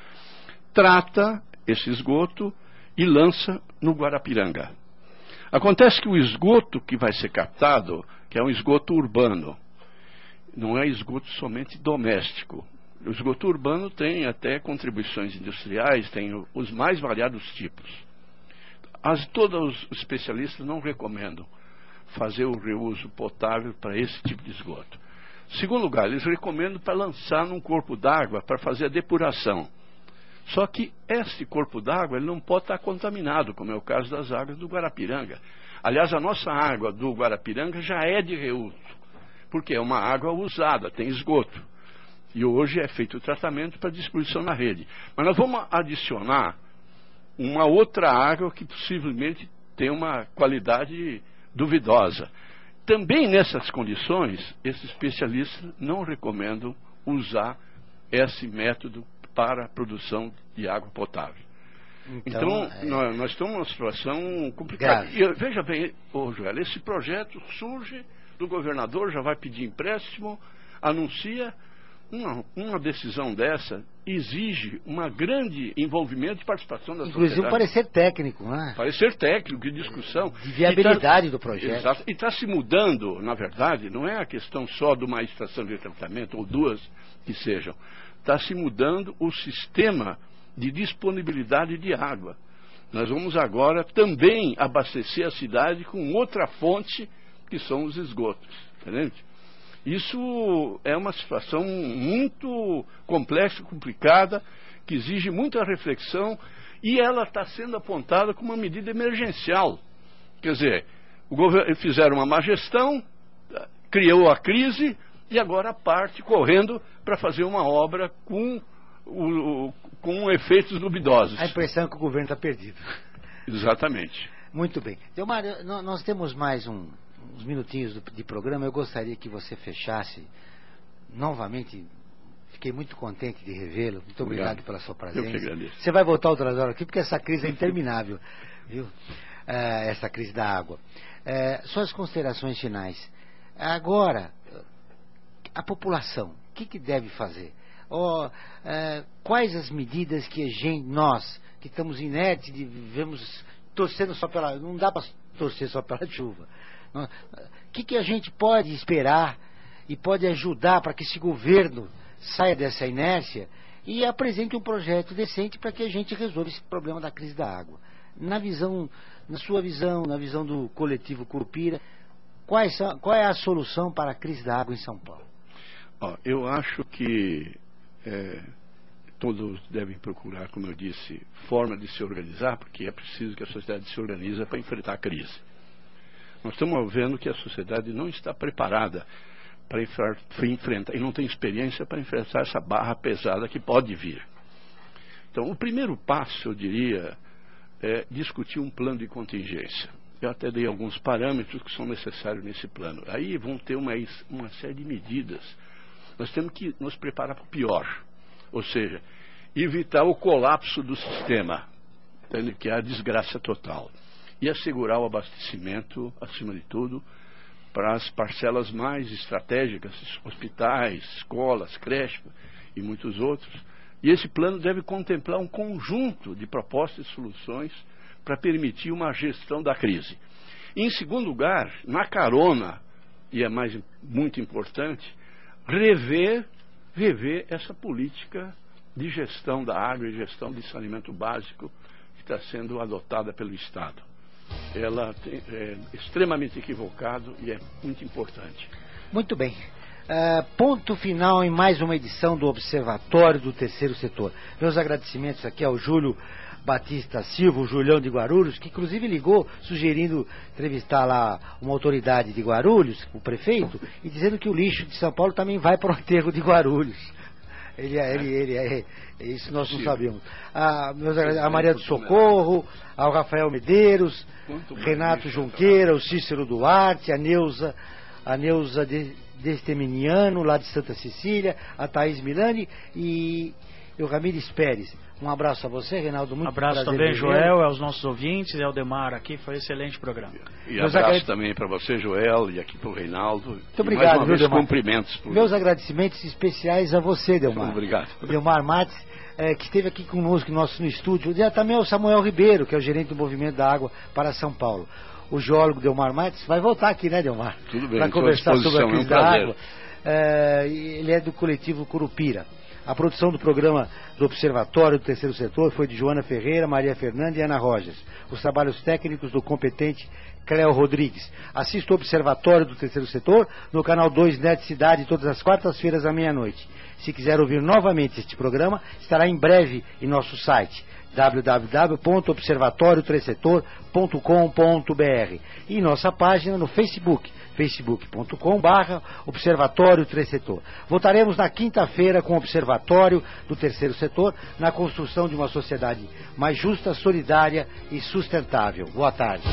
Speaker 3: trata esse esgoto e lança no Guarapiranga. Acontece que o esgoto que vai ser captado, que é um esgoto urbano, não é esgoto somente doméstico. O esgoto urbano tem até contribuições industriais, tem os mais variados tipos. As, todos os especialistas não recomendam fazer o reuso potável para esse tipo de esgoto. Segundo lugar, eles recomendam para lançar num corpo d'água para fazer a depuração. Só que esse corpo d'água ele não pode estar contaminado, como é o caso das águas do Guarapiranga. Aliás, a nossa água do Guarapiranga já é de reuso, porque é uma água usada, tem esgoto. E hoje é feito o tratamento para distribuição na rede. Mas nós vamos adicionar uma outra água que possivelmente tem uma qualidade duvidosa. Também nessas condições, esses especialistas não recomendam usar esse método para a produção de água potável. Então, então é... nós, nós estamos numa situação complicada. E, veja bem, ô Joel, esse projeto surge do governador, já vai pedir empréstimo, anuncia. Uma, uma decisão dessa exige um grande envolvimento e participação da
Speaker 2: Inclusive,
Speaker 3: sociedade.
Speaker 2: Inclusive parecer técnico, né?
Speaker 3: Parecer técnico, de discussão.
Speaker 2: De viabilidade
Speaker 3: tá,
Speaker 2: do projeto.
Speaker 3: Exato. E está se mudando, na verdade, não é a questão só de uma estação de tratamento, ou duas que sejam. Está se mudando o sistema de disponibilidade de água. Nós vamos agora também abastecer a cidade com outra fonte, que são os esgotos. Entendeu? Isso é uma situação muito complexa, complicada, que exige muita reflexão e ela está sendo apontada como uma medida emergencial. Quer dizer, o governo fizeram uma má gestão, criou a crise e agora parte correndo para fazer uma obra com, o, com efeitos duvidosos.
Speaker 2: A impressão é que o governo está perdido.
Speaker 3: Exatamente.
Speaker 2: Muito bem. Delmar, nós temos mais um... uns minutinhos de programa, eu gostaria que você fechasse novamente. Fiquei muito contente de revê-lo. Muito obrigado, obrigado pela sua presença.
Speaker 3: Eu que agradeço.
Speaker 2: Você vai voltar outras horas aqui, porque essa crise é interminável, viu? É, essa crise da água. É, suas considerações finais. Agora, a população, o que, que deve fazer? Oh, é, quais as medidas que a gente, nós, que estamos inertes, vivemos torcendo só pela... Não dá para torcer só pela chuva. O que, que a gente pode esperar e pode ajudar para que esse governo saia dessa inércia e apresente um projeto decente para que a gente resolva esse problema da crise da água? Na visão, na sua visão, na visão do coletivo Curupira, quais são, qual é a solução para a crise da água em São Paulo?
Speaker 3: Ó, eu acho que é, todos devem procurar, como eu disse, forma de se organizar, porque é preciso que a sociedade se organize para enfrentar a crise. Nós estamos vendo que a sociedade não está preparada para enfrentar, e não tem experiência para enfrentar essa barra pesada que pode vir. Então, o primeiro passo, eu diria, é discutir um plano de contingência. Eu até dei alguns parâmetros que são necessários nesse plano. Aí vão ter uma, uma série de medidas Nós temos que nos preparar para o pior, ou seja, evitar o colapso do sistema, que é a desgraça total, e assegurar o abastecimento, acima de tudo, para as parcelas mais estratégicas, hospitais, escolas, creches e muitos outros. E esse plano deve contemplar um conjunto de propostas e soluções para permitir uma gestão da crise. E, em segundo lugar, na carona, e é mais muito importante, rever, rever essa política de gestão da água e gestão de saneamento básico que está sendo adotada pelo Estado. Ela tem, é extremamente equivocado e é muito importante.
Speaker 2: Muito bem. Uh, ponto final em mais uma edição do Observatório do Terceiro Setor. Meus agradecimentos aqui ao Júlio Batista Silva, o Julião de Guarulhos, que inclusive ligou sugerindo entrevistar lá uma autoridade de Guarulhos, o prefeito, e dizendo que o lixo de São Paulo também vai para o aterro de Guarulhos. Ele, ele, ele, é, isso nós não sabíamos. A, meus, a Maria do Socorro, ao Rafael Medeiros, Renato Junqueira, o Cícero Duarte, a Neuza, a Neuza de, Desteminiano, lá de Santa Cecília, a Thaís Milani e o Ramires Pérez. Um abraço a você, Reinaldo. Muito
Speaker 5: abraço também, Joel, aos nossos ouvintes, e ao Demar aqui, foi um excelente programa.
Speaker 3: E Meus abraço agrade... também para você, Joel, e aqui para o Reinaldo.
Speaker 2: Muito obrigado, mais uma
Speaker 3: vez,
Speaker 2: Delmar.
Speaker 3: Cumprimentos. Por...
Speaker 2: Meus agradecimentos especiais a você, Delmar.
Speaker 3: Muito obrigado.
Speaker 2: O Delmar Mates, é, que esteve aqui conosco nosso, no estúdio. E também o Samuel Ribeiro, que é o gerente do Movimento da Água para São Paulo. O geólogo Delmar Mates vai voltar aqui, né, Delmar?
Speaker 3: Tudo bem,
Speaker 2: para conversar sobre a crise
Speaker 3: é um
Speaker 2: da água. É, ele é do coletivo Curupira. A produção do programa do Observatório do Terceiro Setor foi de Joana Ferreira, Maria Fernanda e Ana Rojas. Os trabalhos técnicos do competente Cléo Rodrigues. Assista o Observatório do Terceiro Setor no canal dois Net Cidade todas as quartas-feiras à meia-noite. Se quiser ouvir novamente este programa, estará em breve em nosso site w w w ponto observatório três setor ponto com ponto b r e nossa página no Facebook, facebook ponto com barra Observatório Três Setor. Voltaremos na quinta-feira com o Observatório do Terceiro Setor na construção de uma sociedade mais justa, solidária e sustentável. Boa tarde.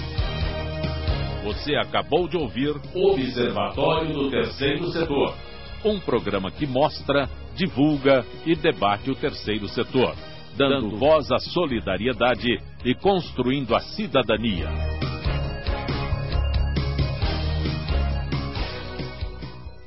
Speaker 1: Você acabou de ouvir Observatório do Terceiro Setor, um programa que mostra, divulga e debate o terceiro setor, dando voz à solidariedade e construindo a cidadania.